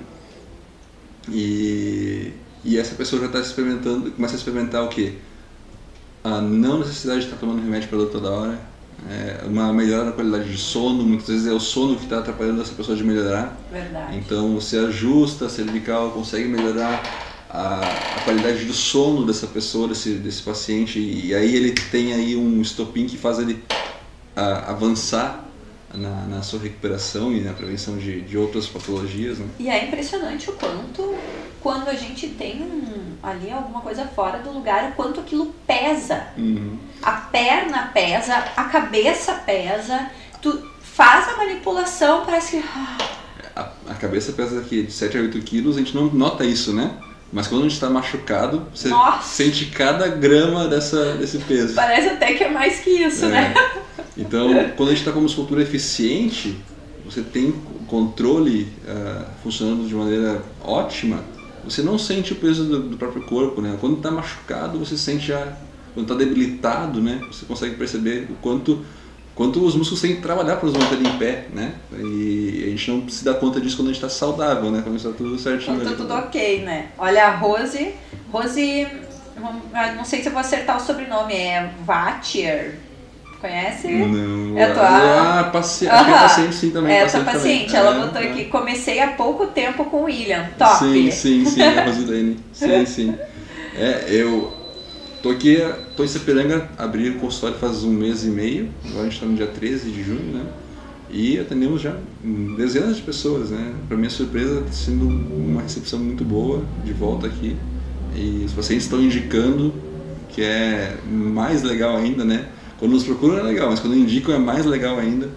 e, e essa pessoa já está experimentando, começa a experimentar o quê? A não necessidade de estar tomando remédio para dor toda hora, é uma melhora na qualidade de sono, muitas vezes é o sono que está atrapalhando essa pessoa de melhorar. Verdade. Então você ajusta a cervical, consegue melhorar a, a qualidade do sono dessa pessoa, desse, desse paciente, e, e aí ele tem aí um estopim que faz ele a, avançar na, na sua recuperação e na prevenção de, de outras patologias, né? E é impressionante o quanto, quando a gente tem um, ali alguma coisa fora do lugar, o quanto aquilo pesa. Uhum. A perna pesa, a cabeça pesa, tu faz a manipulação, parece que... A, a cabeça pesa aqui de sete a oito quilos, a gente não nota isso, né? Mas quando a gente está machucado, você Nossa. sente cada grama dessa, desse peso. Parece até que é mais que isso, é. né? Então, quando a gente está com uma musculatura eficiente, você tem o controle uh, funcionando de maneira ótima, você não sente o peso do, do próprio corpo, né? Quando está machucado, você sente já... Quando está debilitado, né? Você consegue perceber o quanto, quanto os músculos têm que trabalhar para nos manter em pé, né? E a gente não se dá conta disso quando a gente está saudável, né? Quando está tudo certinho. Quando tá tudo ok, né? Olha, a Rose... Rose... Não sei se eu vou acertar o sobrenome, é Vatier. Conhece? Não. É a tua... Ah, paci... Acho que é paciente sim também. É, paciente tua paciente. também. Ela é, botou é. aqui, comecei há pouco tempo com o William. Top! Sim, sim, sim, a Rosilene. Sim, sim. É, eu tô aqui, tô em Sapiranga, abri o consultório faz um mês e meio, agora a gente está no dia treze de junho, né? E atendemos já dezenas de pessoas, né? Para minha surpresa, está sendo uma recepção muito boa de volta aqui. E os pacientes estão indicando, que é mais legal ainda, né? Quando nos procuram é legal, mas quando indicam é mais legal ainda.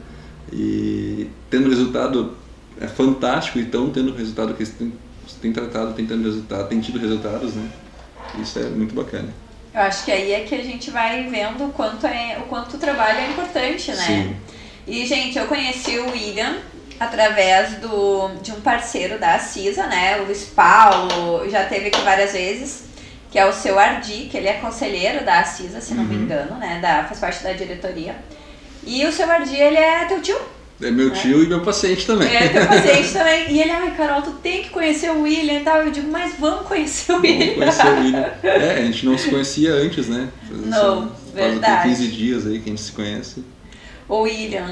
E tendo resultado é fantástico, e estão tendo resultado que eles têm, têm tratado, têm tendo resultado, têm tido resultados, né? Isso é muito bacana. Eu acho que aí é que a gente vai vendo o quanto, é, o quanto o trabalho é importante, né? Sim. E, gente, eu conheci o William através do, de um parceiro da CISA, né? O Luiz Paulo, já teve aqui várias vezes, que é o seu Ardi, que ele é conselheiro da CISA, se não Uhum. me engano, né? Da, faz parte da diretoria. E o seu Ardi, ele é teu tio? É meu tio é. e meu paciente também. É teu paciente também. E ele, ai, Carol, tu tem que conhecer o William e tal. Eu digo, mas vamos conhecer o William. Vamos conhecer o William. É, a gente não se conhecia antes, né? Não, faz verdade. quinze dias aí que a gente se conhece. Ô, William,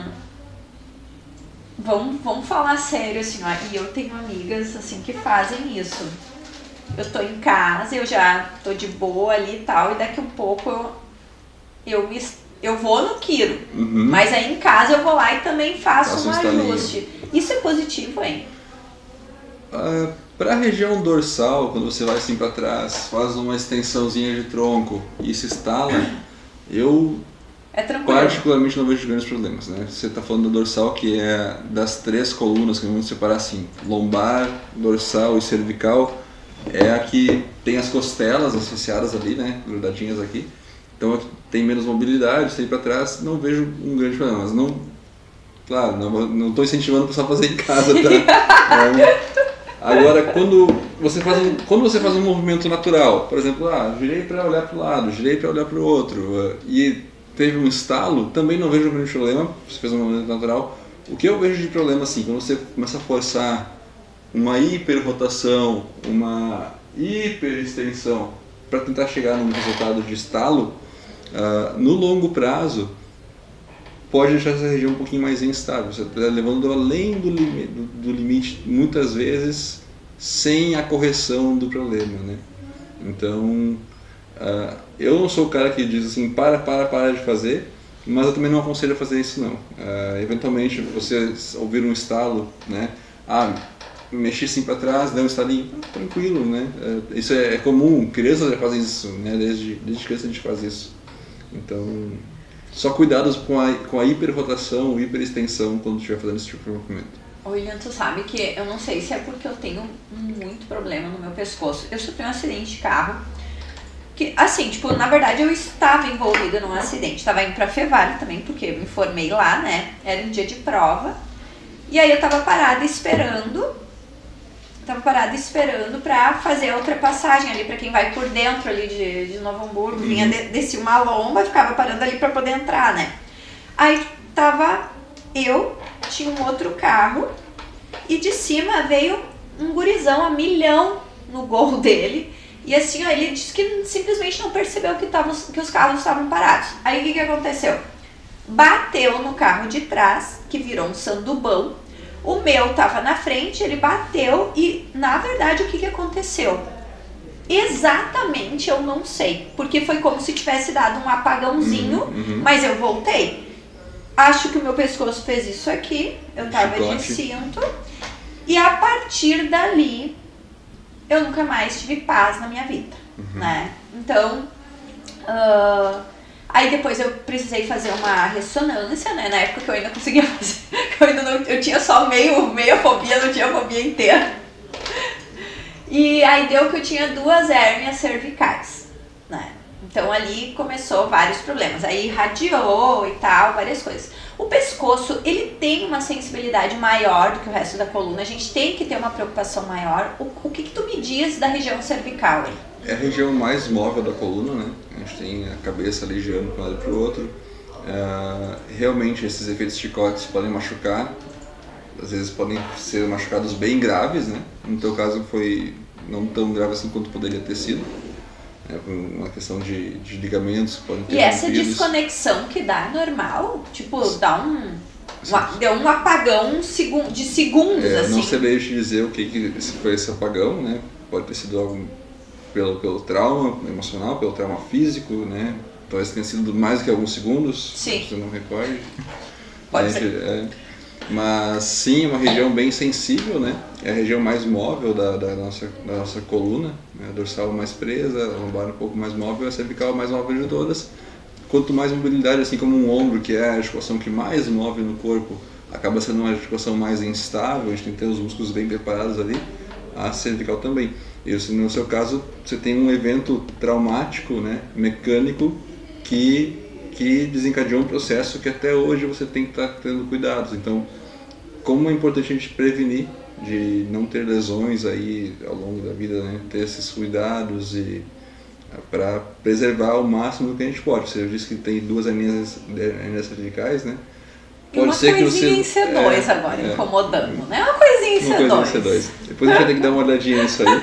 vamos, vamos falar sério, assim, ó. E eu tenho amigas, assim, que fazem isso. Eu tô em casa, eu já tô de boa ali e tal, e daqui um pouco eu, eu, me, eu vou no quiro. Uhum. Mas aí em casa eu vou lá e também faço Faço um um estalinho. ajuste. Isso é positivo, hein? Ah, para a região dorsal, quando você vai assim para trás, faz uma extensãozinha de tronco e se instala, eu É tranquilo. particularmente não vejo grandes problemas, né? Você está falando da dorsal, que é das três colunas que vamos separar assim, lombar, dorsal e cervical, é a que tem as costelas associadas ali, né, grudadinhas aqui. Então tem menos mobilidade, você ir para trás, não vejo um grande problema, mas não, claro, não estou incentivando o pessoal a fazer em casa, tá? É, agora, quando você faz um, quando você faz um movimento natural, por exemplo, ah, girei para olhar para o lado, girei para olhar para o outro, e teve um estalo, também não vejo um grande problema, você fez um movimento natural. O que eu vejo de problema, assim, quando você começa a forçar uma hiperrotação, uma hiperextensão para tentar chegar num resultado de estalo, uh, no longo prazo pode deixar essa região um pouquinho mais instável. Você está levando além do, limi do, do limite, muitas vezes, sem a correção do problema, né? Então, uh, eu não sou o cara que diz assim, para, para, para de fazer, mas eu também não aconselho a fazer isso não. Uh, eventualmente, você ouvir um estalo, né? Ah, mexi assim para trás, deu um estalinho, tranquilo, né? É, isso é, é comum, crianças já fazem isso, né? Desde, desde criança a gente faz isso. Então... Só cuidados com a, com a hiperrotação, hiperextensão quando estiver fazendo esse tipo de movimento. William, tu sabe que eu não sei se é porque eu tenho muito problema no meu pescoço. Eu sofri um acidente de carro. Que, assim, tipo, na verdade eu estava envolvida num acidente. Estava indo pra Fevale também, porque eu me formei lá, né? Era um dia de prova. E aí eu tava parada esperando. Tava parada esperando pra fazer a ultrapassagem ali, pra quem vai por dentro ali de, de Novo Hamburgo. Uhum. Vinha, de, descia uma lomba, ficava parando ali pra poder entrar, né? Aí tava eu, tinha um outro carro, e de cima veio um gurizão a milhão no gol dele. E assim, ó, ele disse que simplesmente não percebeu que, tava, que os carros estavam parados. Aí o que, que aconteceu? Bateu no carro de trás, que virou um sandubão. O meu tava na frente, ele bateu e, na verdade, o que, que aconteceu? Exatamente, eu não sei. Porque foi como se tivesse dado um apagãozinho, uhum, uhum. Mas eu voltei. Acho que o meu pescoço fez isso aqui. Eu tava Chicote. de cinto. E a partir dali, eu nunca mais tive paz na minha vida, uhum. né? Então, uh, aí depois eu precisei fazer uma ressonância, né? Na época que eu ainda conseguia fazer, eu, ainda não, eu tinha só meio, meia fobia, não tinha fobia inteira. E aí deu que eu tinha duas hérnias cervicais, né? Então ali começou vários problemas, aí irradiou e tal, várias coisas. O pescoço, ele tem uma sensibilidade maior do que o resto da coluna, a gente tem que ter uma preocupação maior. O, o que que tu me diz da região cervical aí? É a região mais móvel da coluna, né? A gente tem a cabeça ali girando para um lado e para o outro. Uh, realmente esses efeitos chicotes podem machucar, às vezes podem ser machucados bem graves, né? No teu caso foi não tão grave assim quanto poderia ter sido. É uma questão de, de ligamentos que podem ter. E essa rompidos. Desconexão que dá é normal? Tipo, dá um, um, deu um apagão segun, de segundos, é, assim? Não saberia te dizer o que, que foi esse apagão, né? Pode ter sido algo pelo, pelo trauma emocional, pelo trauma físico, né? Talvez tenha sido mais do que alguns segundos, sim. Se você não recorde. Pode é, ser. É, mas sim, é uma região bem sensível, né? É a região mais móvel da, da, nossa, da nossa coluna, né? A dorsal mais presa, a lombar um pouco mais móvel, a cervical mais móvel de todas. Quanto mais mobilidade, assim como um ombro, que é a articulação que mais move no corpo, acaba sendo uma articulação mais instável, a gente tem que ter os músculos bem preparados ali, a cervical também. E no seu caso, você tem um evento traumático, né? Mecânico, que... que desencadeou um processo que até hoje você tem que estar tendo cuidados. Então, como é importante a gente prevenir de não ter lesões aí ao longo da vida, né? Ter esses cuidados e para preservar ao máximo do que a gente pode. Você disse que tem duas hernias cervicais, né? Pode uma ser que você em C dois é, agora, é, incomodando, né? Uma coisinha em C dois. Uma coisinha em C dois. Depois a gente vai ter que dar uma olhadinha nisso aí.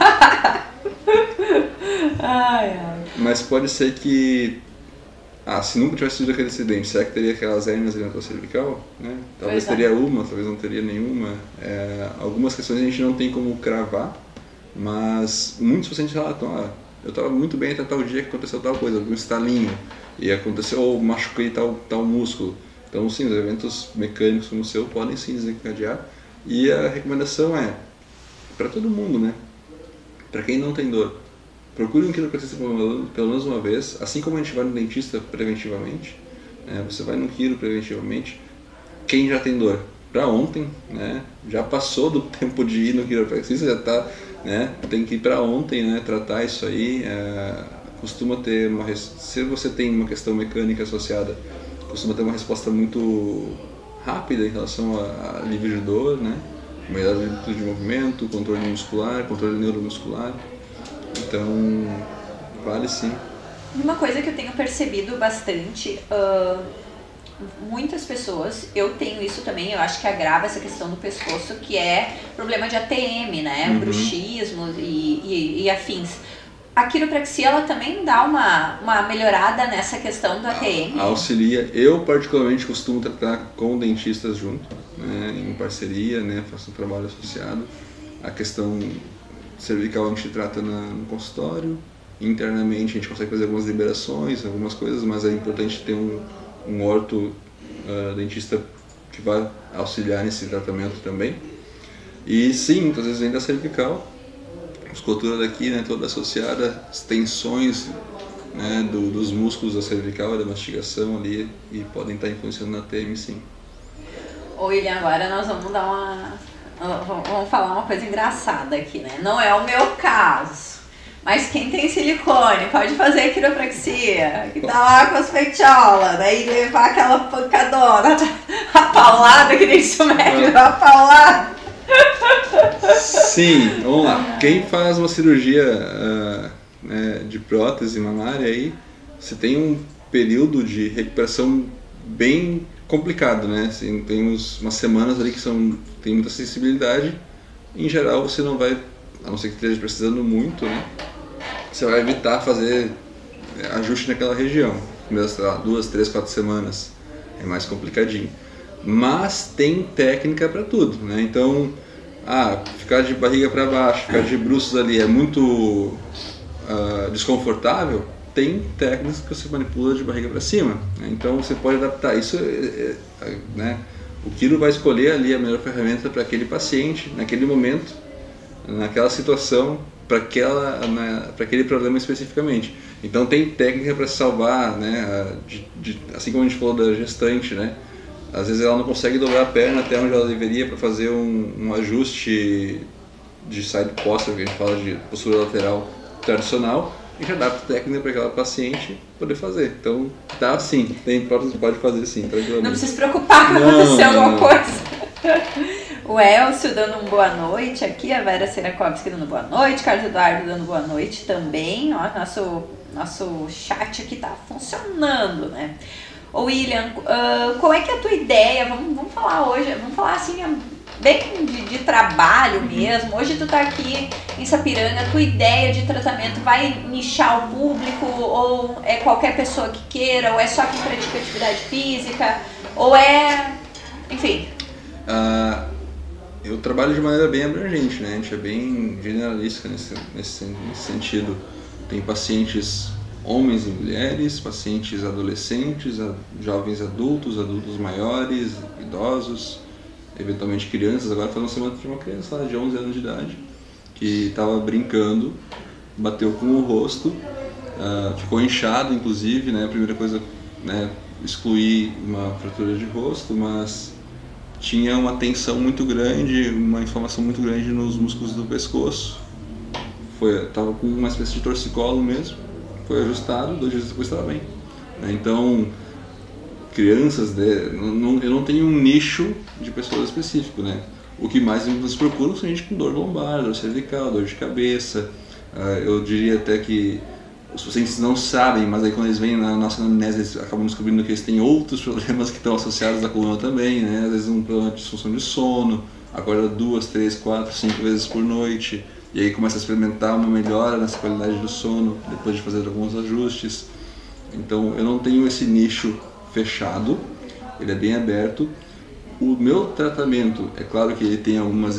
Ai, ai. Mas pode ser que Ah, se nunca tivesse tido aquele acidente, será que teria aquelas hérnias ali na tua cervical? Né? Talvez teria uma, talvez não teria nenhuma. É, algumas questões a gente não tem como cravar, mas muitos pacientes relatam, ah, eu estava muito bem até tal dia que aconteceu tal coisa, um estalinho, e aconteceu, ou machuquei tal, tal músculo. Então sim, os eventos mecânicos como o seu podem sim desencadear, e a recomendação é, para todo mundo, né? Para quem não tem dor, procure um quiropraxista pelo menos uma vez, assim como a gente vai no dentista preventivamente, né, você vai no quiro preventivamente. Quem já tem dor, para ontem, né, já passou do tempo de ir no quiropraxista, já tá, né, tem que ir para ontem, né, tratar isso aí. É, costuma ter uma, se você tem uma questão mecânica associada, costuma ter uma resposta muito rápida em relação a, a alívio de dor, né, melhor amplitude de movimento, controle muscular, controle neuromuscular. Então, vale sim. Uma coisa que eu tenho percebido bastante, uh, muitas pessoas, eu tenho isso também, eu acho que agrava essa questão do pescoço, que é problema de A T M, né? Uhum. Bruxismo e, e, e afins. A quiropraxia, ela também dá uma, uma melhorada nessa questão do A T M? A, auxilia. Eu, particularmente, costumo tratar com dentistas junto, né, em parceria, né, faço um trabalho associado. A questão cervical a gente trata na, no consultório, internamente a gente consegue fazer algumas liberações, algumas coisas, mas é importante ter um, um orto uh, dentista que vai auxiliar nesse tratamento também. E sim, muitas vezes vem da cervical, musculatura daqui, né, toda associada, as tensões né, do, dos músculos da cervical e da mastigação ali e podem estar influenciando na T M, sim. Ô William, agora nós vamos dar uma... Vamos falar uma coisa engraçada aqui, né? Não é o meu caso, mas quem tem silicone pode fazer quiropraxia, que tá lá com as petiolas, daí levar aquela pancadona, a paulada que nem isso médio, a paulada. Sim, vamos lá. Quem faz uma cirurgia uh, né, de prótese mamária aí, você tem um período de recuperação bem complicado, né? Assim, tem uns, umas semanas ali que são, tem muita sensibilidade. Em geral, você não vai, a não ser que esteja precisando muito, né? Você vai evitar fazer ajuste naquela região. Primeiras, sei lá, duas, três, quatro semanas é mais complicadinho. Mas tem técnica para tudo, né? Então, ah, ficar de barriga para baixo, ficar de bruços ali é muito uh, desconfortável. Tem técnicas que você manipula de barriga para cima, né? Então você pode adaptar. Isso, é, é, né? O quiro vai escolher ali a melhor ferramenta para aquele paciente, naquele momento, naquela situação, para aquela, né, para aquele problema especificamente. Então tem técnica para salvar, né? De, de, assim como a gente falou da gestante, né? Às vezes ela não consegue dobrar a perna até onde ela deveria para fazer um, um ajuste de side posture, que a gente fala de postura lateral tradicional. A gente adapta a técnica para aquela paciente poder fazer. Então, tá sim, tem prótese que pode fazer sim, tranquilamente. Não precisa se preocupar que aconteceu alguma coisa. O Elcio dando um boa noite aqui, a Vera Serakovski dando boa noite, Carlos Eduardo dando boa noite também. Ó, nosso, nosso chat aqui tá funcionando, né? Ô William, uh, qual é que é a tua ideia? Vamos, vamos falar hoje, vamos falar assim, bem de, de trabalho mesmo. Hoje tu tá aqui em Sapiranga, a tua ideia de tratamento vai nichar o público ou é qualquer pessoa que queira, ou é só quem pratica atividade física, ou é, enfim. Uh, eu trabalho de maneira bem abrangente, né? A gente é bem generalista nesse, nesse, nesse sentido. Tem pacientes homens e mulheres, pacientes adolescentes, jovens adultos, adultos maiores, idosos, eventualmente crianças. Agora foi uma semana de uma criança lá de onze anos de idade que estava brincando, bateu com o rosto, uh, ficou inchado inclusive, né? A primeira coisa, né, excluir uma fratura de rosto, mas tinha uma tensão muito grande, uma inflamação muito grande nos músculos do pescoço. Foi, tava com uma espécie de torcicolo mesmo, foi ajustado, dois dias depois estava bem. Então, crianças, né, não, eu não tenho um nicho de pessoas específico, né? O que mais nos procuram são gente com dor lombar, dor cervical, dor de cabeça. Eu diria até que os pacientes não sabem, mas aí quando eles vêm na nossa anamnese, eles acabam descobrindo que eles têm outros problemas que estão associados à coluna também, né? Às vezes um problema de disfunção de sono, acorda duas, três, quatro, cinco vezes por noite, e aí começa a experimentar uma melhora nessa qualidade do sono, depois de fazer alguns ajustes. Então eu não tenho esse nicho fechado, ele é bem aberto. O meu tratamento, é claro que ele tem algumas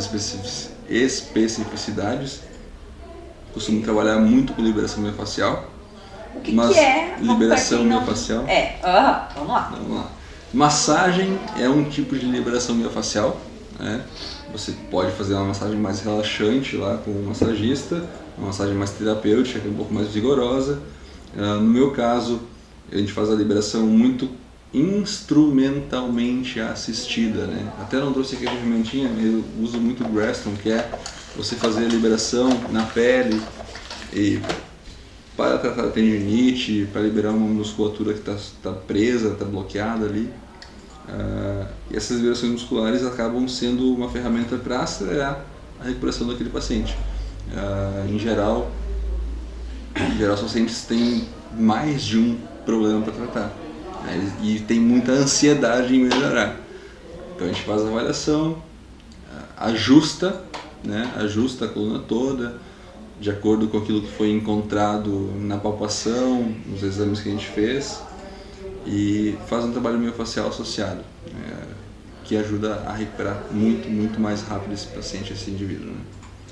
especificidades. Costumo trabalhar muito com liberação miofascial. O que, mas que é? liberação miofascial? É, uhum. Vamos lá. Vamos lá. Massagem é um tipo de liberação miofascial, né? Você pode fazer uma massagem mais relaxante lá com um massagista, uma massagem mais terapêutica, que é um pouco mais vigorosa. Uh, no meu caso, a gente faz a liberação muito instrumentalmente assistida, né? Até não trouxe aqui a ferramentinha, eu uso muito o Graston, que é você fazer a liberação na pele e para tratar a tendinite, para liberar uma musculatura que está tá presa, está bloqueada ali. Uh, e essas liberações musculares acabam sendo uma ferramenta para acelerar a recuperação daquele paciente. Uh, em geral, em geral, os pacientes têm mais de um problema para tratar, né? E tem muita ansiedade em melhorar. Então a gente faz a avaliação, ajusta, né? Ajusta a coluna toda, de acordo com aquilo que foi encontrado na palpação, nos exames que a gente fez, e faz um trabalho miofascial associado, né? Que ajuda a recuperar muito, muito mais rápido esse paciente, esse indivíduo, né?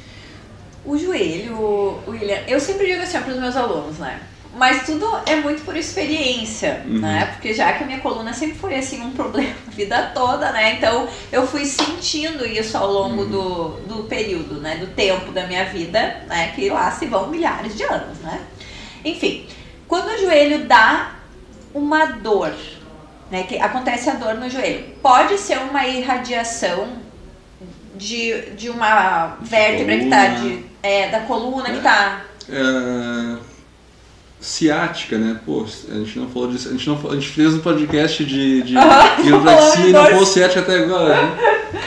O joelho, William, eu sempre digo assim para os meus alunos, né? Mas tudo é muito por experiência, uhum. né? Porque já que a minha coluna sempre foi assim um problema a vida toda, né? Então eu fui sentindo isso ao longo uhum. do, do período, né? Do tempo da minha vida, né? Que lá se vão milhares de anos, né? Enfim, quando o joelho dá uma dor, né, que acontece a dor no joelho, pode ser uma irradiação de, de uma vértebra que tá de, é, da coluna é, que tá... É, ciática, né? Pô, a gente não falou disso, a gente, não, a gente fez um podcast de, de quiropraxia e não falou ciática até agora, né?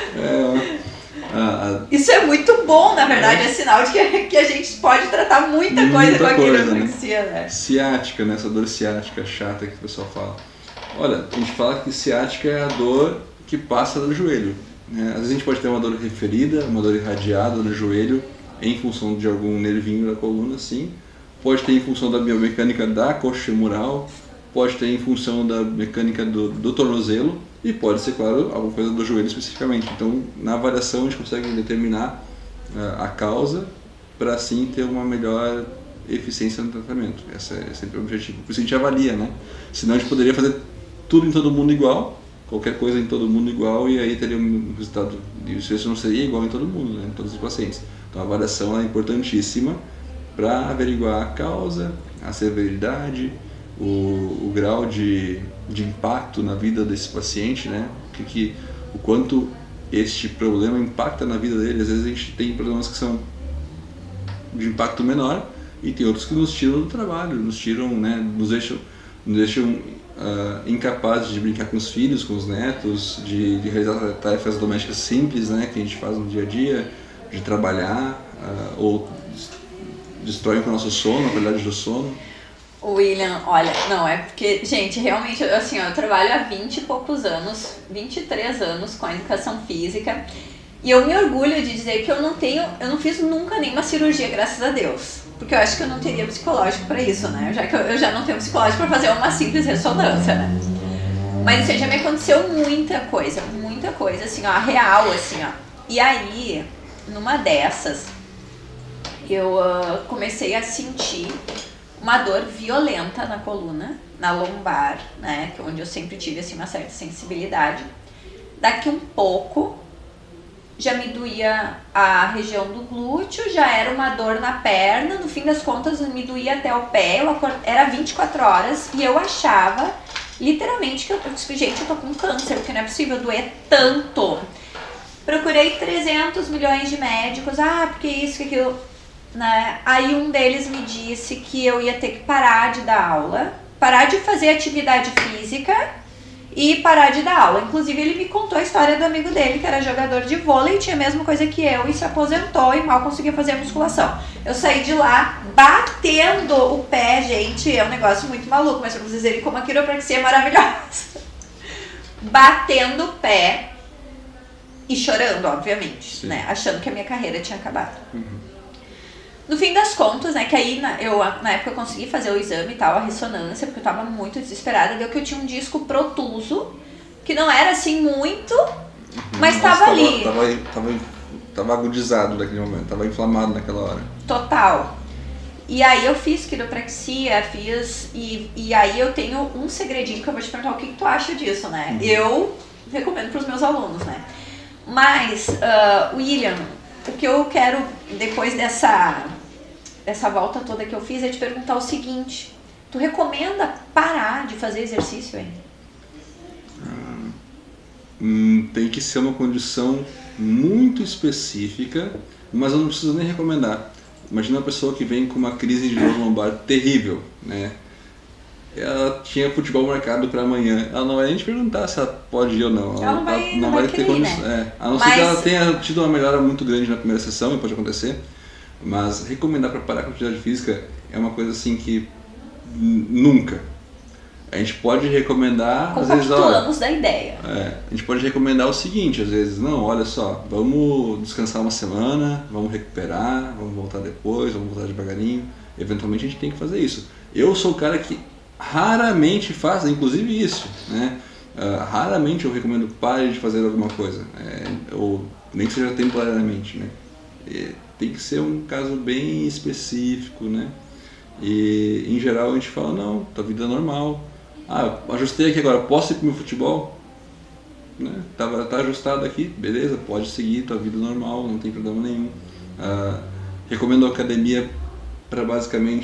É, a, a, Isso é muito bom, na verdade, é, é sinal de que, que a gente pode tratar muita, muita coisa com a quiropraxia, né? né? Ciática, né? Essa dor ciática chata que o pessoal fala. Olha, a gente fala que ciática é a dor que passa do joelho, né? Às vezes a gente pode ter uma dor referida, uma dor irradiada no joelho, em função de algum nervinho da coluna, sim. Pode ter em função da biomecânica da coxa femoral, pode ter em função da mecânica do, do tornozelo e pode ser, claro, alguma coisa do joelho especificamente. Então, na avaliação, a gente consegue determinar uh, a causa para, assim, ter uma melhor eficiência no tratamento. Esse é sempre o objetivo. Por isso a gente avalia, né? Senão a gente poderia fazer tudo em todo mundo igual, qualquer coisa em todo mundo igual, e aí teria um resultado, isso não seria igual em todo mundo, né? Em todos os pacientes. Então, a avaliação é importantíssima para averiguar a causa, a severidade, o, o grau de, de impacto na vida desse paciente, né? O, que, que, o quanto este problema impacta na vida dele. Às vezes a gente tem problemas que são de impacto menor e tem outros que nos tiram do trabalho, nos tiram, né? Nos deixam, nos deixam uh, incapazes de brincar com os filhos, com os netos, de, de realizar tarefas domésticas simples, né? Que a gente faz no dia a dia, de trabalhar, uh, ou destroem com o nosso sono, a qualidade do sono. William, olha, não, é porque, gente, realmente, assim, ó, eu trabalho há vinte e poucos anos, vinte e três anos com a educação física, e eu me orgulho de dizer que eu não tenho, eu não fiz nunca nenhuma cirurgia, graças a Deus, porque eu acho que eu não teria psicológico para isso, né, já que eu, eu já não tenho psicológico para fazer uma simples ressonância, né. Mas, assim, já me aconteceu muita coisa, muita coisa, assim, ó, real, assim, ó. E aí, numa dessas, eu uh, comecei a sentir uma dor violenta na coluna, na lombar, né, que é onde eu sempre tive assim uma certa sensibilidade. Daqui um pouco já me doía a região do glúteo, já era uma dor na perna, no fim das contas me doía até o pé, eu acord... era vinte e quatro horas e eu achava literalmente que eu, eu disse, gente, eu tô com câncer, porque não é possível doer tanto. Procurei trezentos milhões de médicos, ah, porque isso, que aquilo... Né? Aí um deles me disse que eu ia ter que parar de dar aula, parar de fazer atividade física e parar de dar aula. Inclusive ele me contou a história do amigo dele que era jogador de vôlei, tinha a mesma coisa que eu e se aposentou e mal conseguia fazer a musculação. Eu saí de lá batendo o pé, gente, é um negócio muito maluco, mas pra vocês verem como a quiropraxia é maravilhosa. Batendo o pé e chorando, obviamente, né? Achando que a minha carreira tinha acabado. Uhum. No fim das contas, né, que aí na, eu, na época eu consegui fazer o exame e tal, a ressonância, porque eu tava muito desesperada, deu que eu tinha um disco protuso, que não era assim muito, mas, mas tava, tava ali. Tava, tava, tava agudizado naquele momento, tava inflamado naquela hora. Total. E aí eu fiz quiropraxia, fiz, e, e aí eu tenho um segredinho que eu vou te perguntar o que, que tu acha disso, né? Uhum. Eu recomendo pros meus alunos, né? Mas, uh, William, o que eu quero, depois dessa, dessa volta toda que eu fiz, é te perguntar o seguinte: tu recomenda parar de fazer exercício, hein? Hum, tem que ser uma condição muito específica, mas eu não preciso nem recomendar. Imagina uma pessoa que vem com uma crise de dor lombar terrível, né? Ela tinha futebol marcado para amanhã. Ela não vai nem te perguntar se ela pode ir ou não. Ela, ela não vai, ela não não vai, vai ter condição. Né? É, a não mas... ser que ela tenha tido uma melhora muito grande na primeira sessão, e pode acontecer. Mas recomendar para parar com atividade física é uma coisa assim que nunca. A gente pode recomendar, às vezes, olha, da ideia. É, a gente pode recomendar o seguinte, às vezes, não, olha só, vamos descansar uma semana, vamos recuperar, vamos voltar depois, vamos voltar devagarinho. Eventualmente a gente tem que fazer isso. Eu sou o cara que raramente faz, inclusive isso, né? Uh, raramente eu recomendo pare de fazer alguma coisa, é, ou nem que seja temporariamente, né? E tem que ser um caso bem específico, né? E em geral a gente fala, não, tua vida é normal. Ah, ajustei aqui agora, posso ir pro meu futebol? Né? Tá, tá ajustado aqui, beleza, pode seguir tua vida normal, não tem problema nenhum. Uh, recomendo a academia para basicamente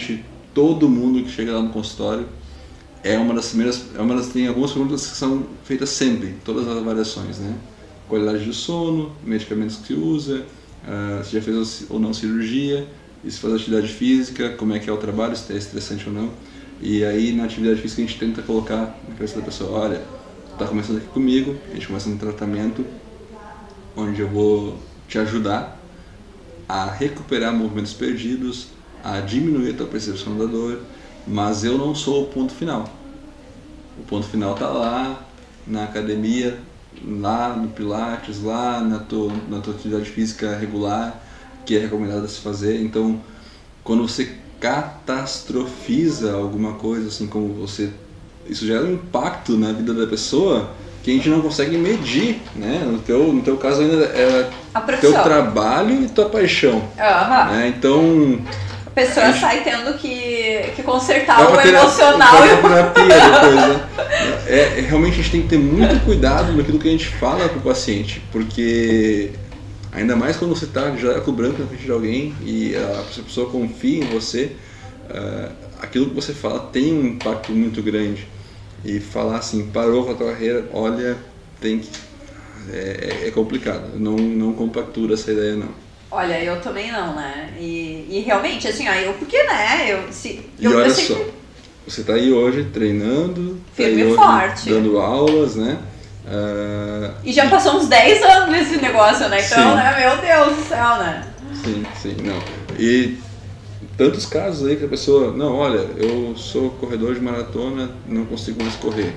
todo mundo que chega lá no consultório é uma das primeiras, é uma das, tem algumas perguntas que são feitas sempre, todas as avaliações, né? Qualidade do sono, medicamentos que se usa, uh, se já fez ou não cirurgia, e se faz atividade física, como é que é o trabalho, se é estressante ou não. E aí na atividade física a gente tenta colocar na cabeça da pessoa, olha, tu tá começando aqui comigo, a gente começa um tratamento onde eu vou te ajudar a recuperar movimentos perdidos, a diminuir a tua percepção da dor, mas eu não sou o ponto final. O ponto final está lá na academia, lá no Pilates, lá na tua, na tua atividade física regular, que é recomendada se fazer. Então, quando você catastrofiza alguma coisa, assim como você, isso gera um impacto na vida da pessoa que a gente não consegue medir, né? No teu, no teu caso ainda é teu trabalho e tua paixão. Uhum. Né? Então a pessoa a gente... sai tendo que, que consertar o emocional e o terapia depois, né? é, é, realmente a gente tem que ter muito cuidado naquilo que a gente fala para o paciente, porque ainda mais quando você está já com o branco na frente de alguém e a pessoa confia em você, uh, aquilo que você fala tem um impacto muito grande. E falar assim, parou com a tua carreira, olha, tem que... É, é complicado, não, não compactura essa ideia não. Olha, eu também não, né? E, e realmente, assim, ó, eu, porque, né, eu... Se, e eu, olha eu só, sempre... você tá aí hoje treinando, firme tá e forte, dando aulas, né? Uh, e já passou uns dez anos nesse negócio, né? Então, sim. né, meu Deus do céu, né? Sim, sim, não. E tantos casos aí que a pessoa, não, olha, eu sou corredor de maratona, não consigo mais correr.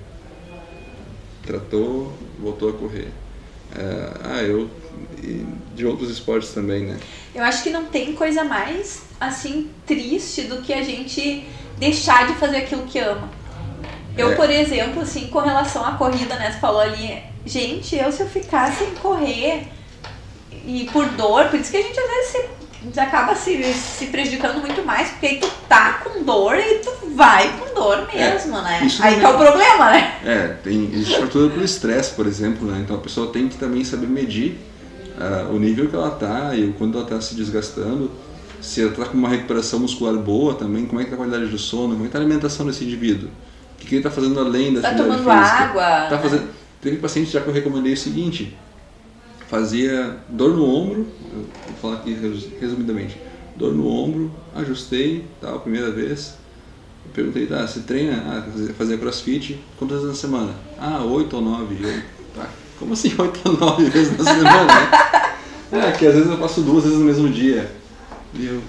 Tratou, voltou a correr. É, ah, eu... E de outros esportes também, né? Eu acho que não tem coisa mais, assim, triste do que a gente deixar de fazer aquilo que ama. Eu, é. por exemplo, assim, com relação à corrida, né, você falou ali, gente, eu se eu ficar sem correr e por dor, por isso que a gente às vezes se, acaba se, se prejudicando muito mais, porque aí tu tá com dor e tu vai com dor mesmo, é, né? Aí que é o problema, né? É, tem, existe fratura por estresse, por exemplo, né? Então a pessoa tem que também saber medir uh, o nível que ela tá e o quanto ela tá se desgastando. Se ela tá com uma recuperação muscular boa também, como é que tá a qualidade do sono, como é que tá a alimentação desse indivíduo. O que ele está fazendo além da atividade física? Tá tomando água. Tá fazendo... Teve paciente já que eu recomendei o seguinte, fazia dor no ombro, vou falar aqui resumidamente, dor no ombro, ajustei, tal, primeira vez, eu perguntei, tá, você treina? Ah, fazia crossfit, quantas vezes na semana? Ah, oito ou nove. Eu, tá, como assim oito ou nove vezes na semana? É, que às vezes eu passo duas vezes no mesmo dia. E eu,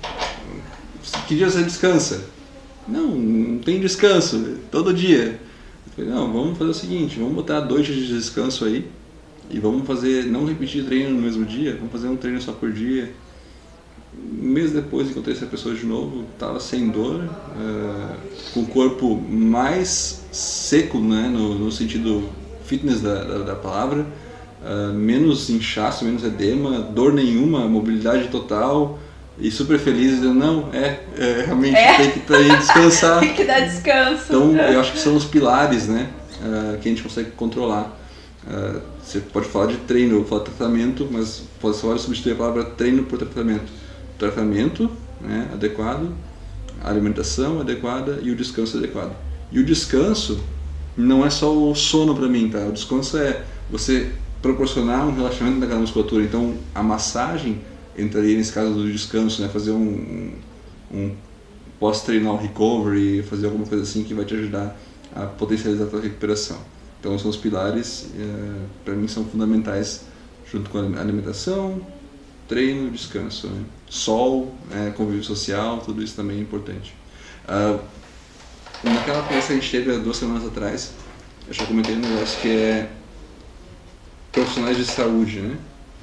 que dia você descansa? Não, não tem descanso, todo dia. Eu falei, não, vamos fazer o seguinte, vamos botar dois dias de descanso aí e vamos fazer, não repetir treino no mesmo dia, vamos fazer um treino só por dia. Um mês depois encontrei essa pessoa de novo, estava sem dor, uh, com o corpo mais seco, né, no, no sentido fitness da, da, da palavra, uh, menos inchaço, menos edema, dor nenhuma, mobilidade total. E super feliz, dizendo, não, é, é realmente é. tem que tá aí descansar. Tem que dar descanso. Então, eu acho que são os pilares, né, uh, que a gente consegue controlar. Uh, você pode falar de treino, falar de tratamento, mas pode só substituir a palavra treino por tratamento. Tratamento, né, adequado, a alimentação adequada e o descanso adequado. E o descanso não é só o sono para mim, tá? O descanso é você proporcionar um relaxamento daquela musculatura. Então, a massagem entraria nesse caso do descanso, né? Fazer um, um, um pós-treinal recovery, fazer alguma coisa assim que vai te ajudar a potencializar a tua recuperação. Então são os pilares, é, para mim são fundamentais, junto com a alimentação, treino, descanso, né? Sol, é, convívio social, tudo isso também é importante. Uh, naquela conversa que a gente teve há duas semanas atrás, eu já comentei um negócio que é profissionais de saúde, né?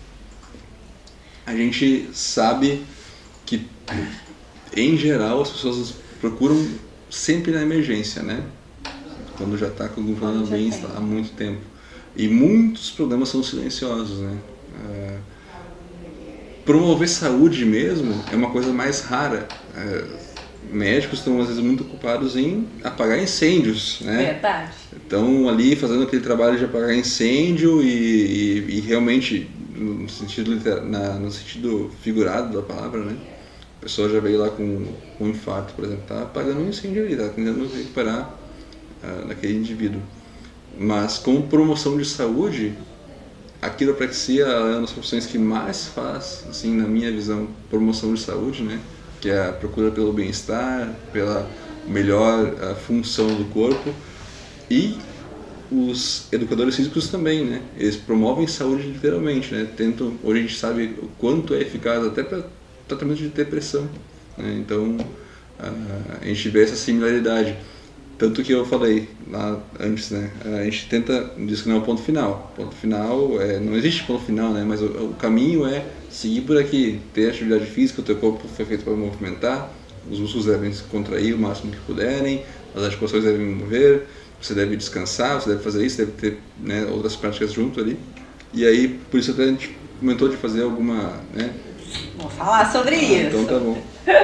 A gente sabe que, em geral, as pessoas procuram sempre na emergência, né? Quando já está com algum problema bem há muito tempo. E muitos problemas são silenciosos, né? É, promover saúde mesmo é uma coisa mais rara. É, médicos estão, às vezes, muito ocupados em apagar incêndios, né? Verdade. Estão ali fazendo aquele trabalho de apagar incêndio e, e, e realmente... No sentido, na, no sentido figurado da palavra, né? A pessoa já veio lá com, com um infarto, por exemplo, está apagando um incêndio ali, está tentando recuperar uh, daquele indivíduo. Mas como promoção de saúde, a quiropraxia é uma das profissões que mais faz, assim, na minha visão, promoção de saúde, né? Que é a procura pelo bem-estar, pela melhor uh, função do corpo. E os educadores físicos também, né? Eles promovem saúde literalmente, né? Tentam, hoje a gente sabe o quanto é eficaz até para tratamento de depressão, né? Então a gente vê essa similaridade, tanto que eu falei lá antes, né? A gente tenta dizer que não é o ponto final. Ponto final é, não existe ponto final, né? Mas o, o caminho é seguir por aqui, ter atividade física, o teu corpo foi feito para movimentar, os músculos devem se contrair o máximo que puderem, as articulações devem mover. Você deve descansar, você deve fazer isso, deve ter, né, outras práticas junto ali. E aí, por isso até a gente comentou de fazer alguma, né? Vou falar sobre ah, isso. Então tá bom.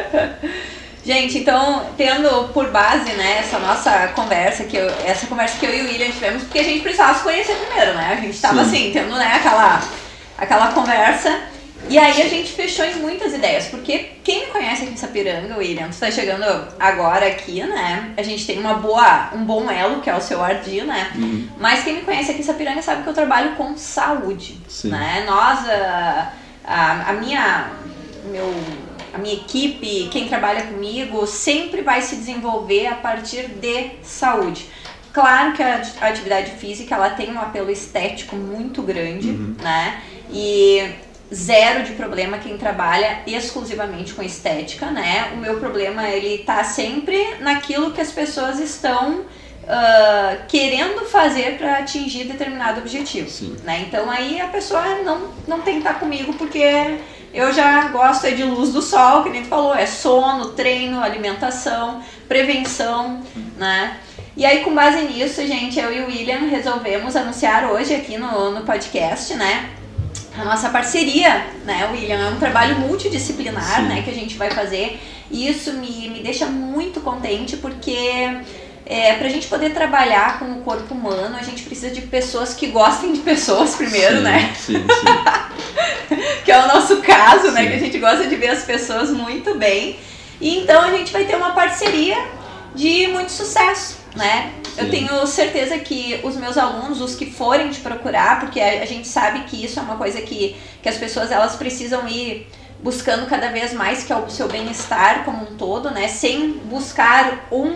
Gente, então, tendo por base, né, essa nossa conversa, que eu, essa conversa que eu e o William tivemos, porque a gente precisava se conhecer primeiro, né? A gente tava, sim, assim, tendo, né, aquela, aquela conversa. E aí a gente fechou em muitas ideias, porque quem me conhece aqui em Sapiranga, William, tu tá chegando agora aqui, né? A gente tem uma boa, um bom elo, que é o seu Ardi, né? Uhum. Mas quem me conhece aqui em Sapiranga sabe que eu trabalho com saúde, Sim. né? Nós, a, a, a minha, meu, a minha equipe, quem trabalha comigo, sempre vai se desenvolver a partir de saúde. Claro que a atividade física, ela tem um apelo estético muito grande, uhum. né? E zero de problema quem trabalha exclusivamente com estética, né? O meu problema, ele tá sempre naquilo que as pessoas estão uh, querendo fazer para atingir determinado objetivo, Sim. né? Então aí a pessoa não, não tem que estar comigo porque eu já gosto é de luz do sol, que nem tu falou, é sono, treino, alimentação, prevenção, né? E aí, com base nisso, gente, eu e o William resolvemos anunciar hoje aqui no, no podcast, né? A nossa parceria, né, William? É um trabalho multidisciplinar, né, que a gente vai fazer. E isso me, me deixa muito contente, porque é, pra gente poder trabalhar com o corpo humano, a gente precisa de pessoas que gostem de pessoas primeiro, sim, né? Sim, sim. Que é o nosso caso, né? Sim. Que a gente gosta de ver as pessoas muito bem. E então a gente vai ter uma parceria de muito sucesso, né? Sim. Eu tenho certeza que os meus alunos, os que forem te procurar, porque a, a gente sabe que isso é uma coisa que, que as pessoas elas precisam ir buscando cada vez mais, que é o seu bem-estar como um todo, né? Sem buscar um,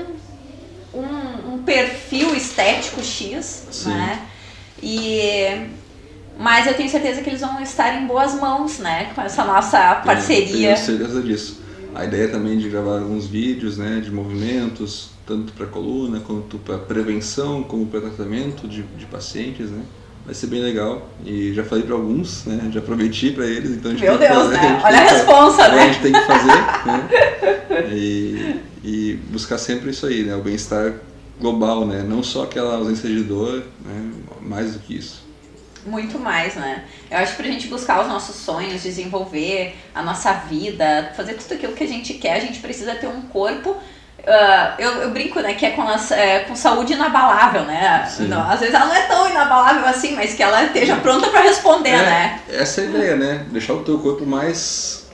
um, um perfil estético X, Sim. né? E, mas eu tenho certeza que eles vão estar em boas mãos, né? Com essa nossa parceria. Eu tenho certeza disso. A ideia também de gravar alguns vídeos, né, de movimentos, tanto para coluna, quanto para prevenção, como para tratamento de, de pacientes, né? Vai ser bem legal. E já falei para alguns, né? Já prometi para eles, então a gente Meu tem Deus, que né? fazer, a Olha a responsa, né? A gente tem que fazer, né? E, e buscar sempre isso aí, né? O bem-estar global, né? Não só aquela ausência de dor, né? Mais do que isso. Muito mais, né? Eu acho que pra gente buscar os nossos sonhos, desenvolver a nossa vida, fazer tudo aquilo que a gente quer, a gente precisa ter um corpo, uh, eu, eu brinco, né, que é com, as, é, com saúde inabalável, né? Não, às vezes ela não é tão inabalável assim, mas que ela esteja pronta pra responder, é, né? Essa é a ideia, né? Deixar o teu corpo mais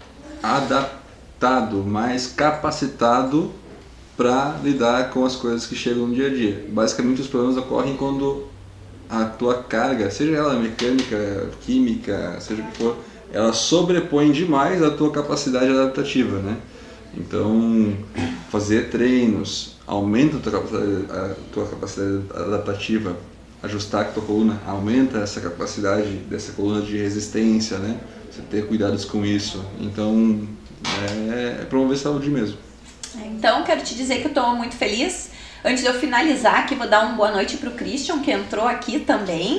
adaptado, mais capacitado para lidar com as coisas que chegam no dia a dia. Basicamente os problemas ocorrem quando a tua carga, seja ela mecânica, química, seja o que for, ela sobrepõe demais a tua capacidade adaptativa, né? Então, fazer treinos aumenta a tua capacidade, a tua capacidade adaptativa, ajustar a tua coluna aumenta essa capacidade dessa coluna de resistência, né? Você ter cuidados com isso. Então, é, é promover saúde mesmo. Então, quero te dizer que eu estou muito feliz. Antes de eu finalizar aqui, vou dar uma boa noite para o Christian, que entrou aqui também.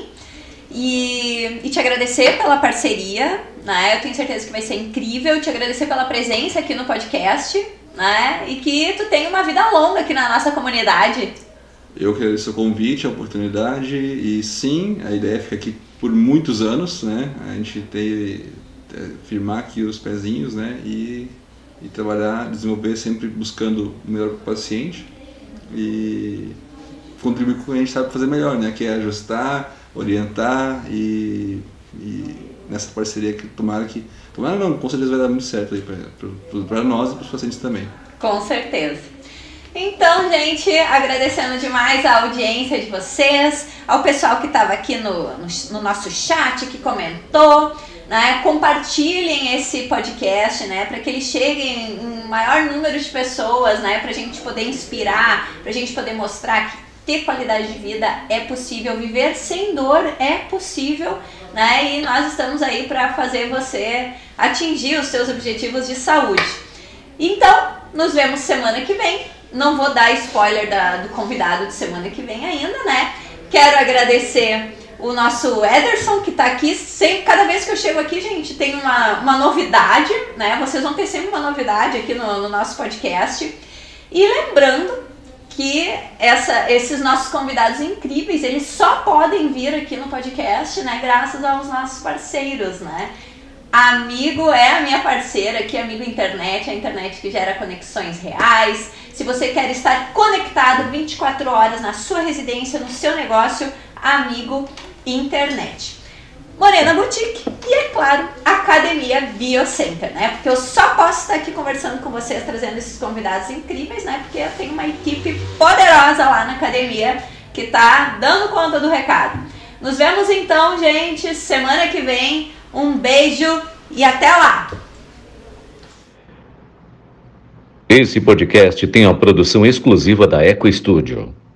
E, e te agradecer pela parceria, né? Eu tenho certeza que vai ser incrível. Te agradecer pela presença aqui no podcast, né? E que tu tenha uma vida longa aqui na nossa comunidade. Eu que agradeço o convite, a oportunidade. E sim, a ideia fica aqui por muitos anos, né? A gente tem firmar aqui os pezinhos, né? E, e trabalhar, desenvolver sempre buscando o melhor para o paciente. E contribuir com o que a gente sabe fazer melhor, né? Que é ajustar, orientar e, e nessa parceria que tomara que... Tomara não, com certeza vai dar muito certo aí para nós e para os pacientes também. Com certeza. Então, gente, agradecendo demais a audiência de vocês, ao pessoal que estava aqui no, no, no nosso chat, que comentou, né? Compartilhem esse podcast, né? Para que ele chegue em um maior número de pessoas, né? Para a gente poder inspirar, para a gente poder mostrar que ter qualidade de vida é possível, viver sem dor é possível, né? E nós estamos aí para fazer você atingir os seus objetivos de saúde. Então, nos vemos semana que vem. Não vou dar spoiler da, do convidado de semana que vem ainda, né? Quero agradecer o nosso Ederson, que tá aqui sempre. Cada vez que eu chego aqui, gente, tem uma, uma novidade, né? Vocês vão ter sempre uma novidade aqui no, no nosso podcast. E lembrando que essa, esses nossos convidados incríveis, eles só podem vir aqui no podcast, né, graças aos nossos parceiros, né? Amigo é a minha parceira aqui, Amigo Internet, a internet que gera conexões reais. Se você quer estar conectado vinte e quatro horas na sua residência, no seu negócio, Amigo Internet. Morena Boutique e, é claro, Academia Biocenter, né? Porque eu só posso estar aqui conversando com vocês, trazendo esses convidados incríveis, né? Porque eu tenho uma equipe poderosa lá na academia que tá dando conta do recado. Nos vemos então, gente, semana que vem. Um beijo e até lá! Esse podcast tem a produção exclusiva da Eco Studio.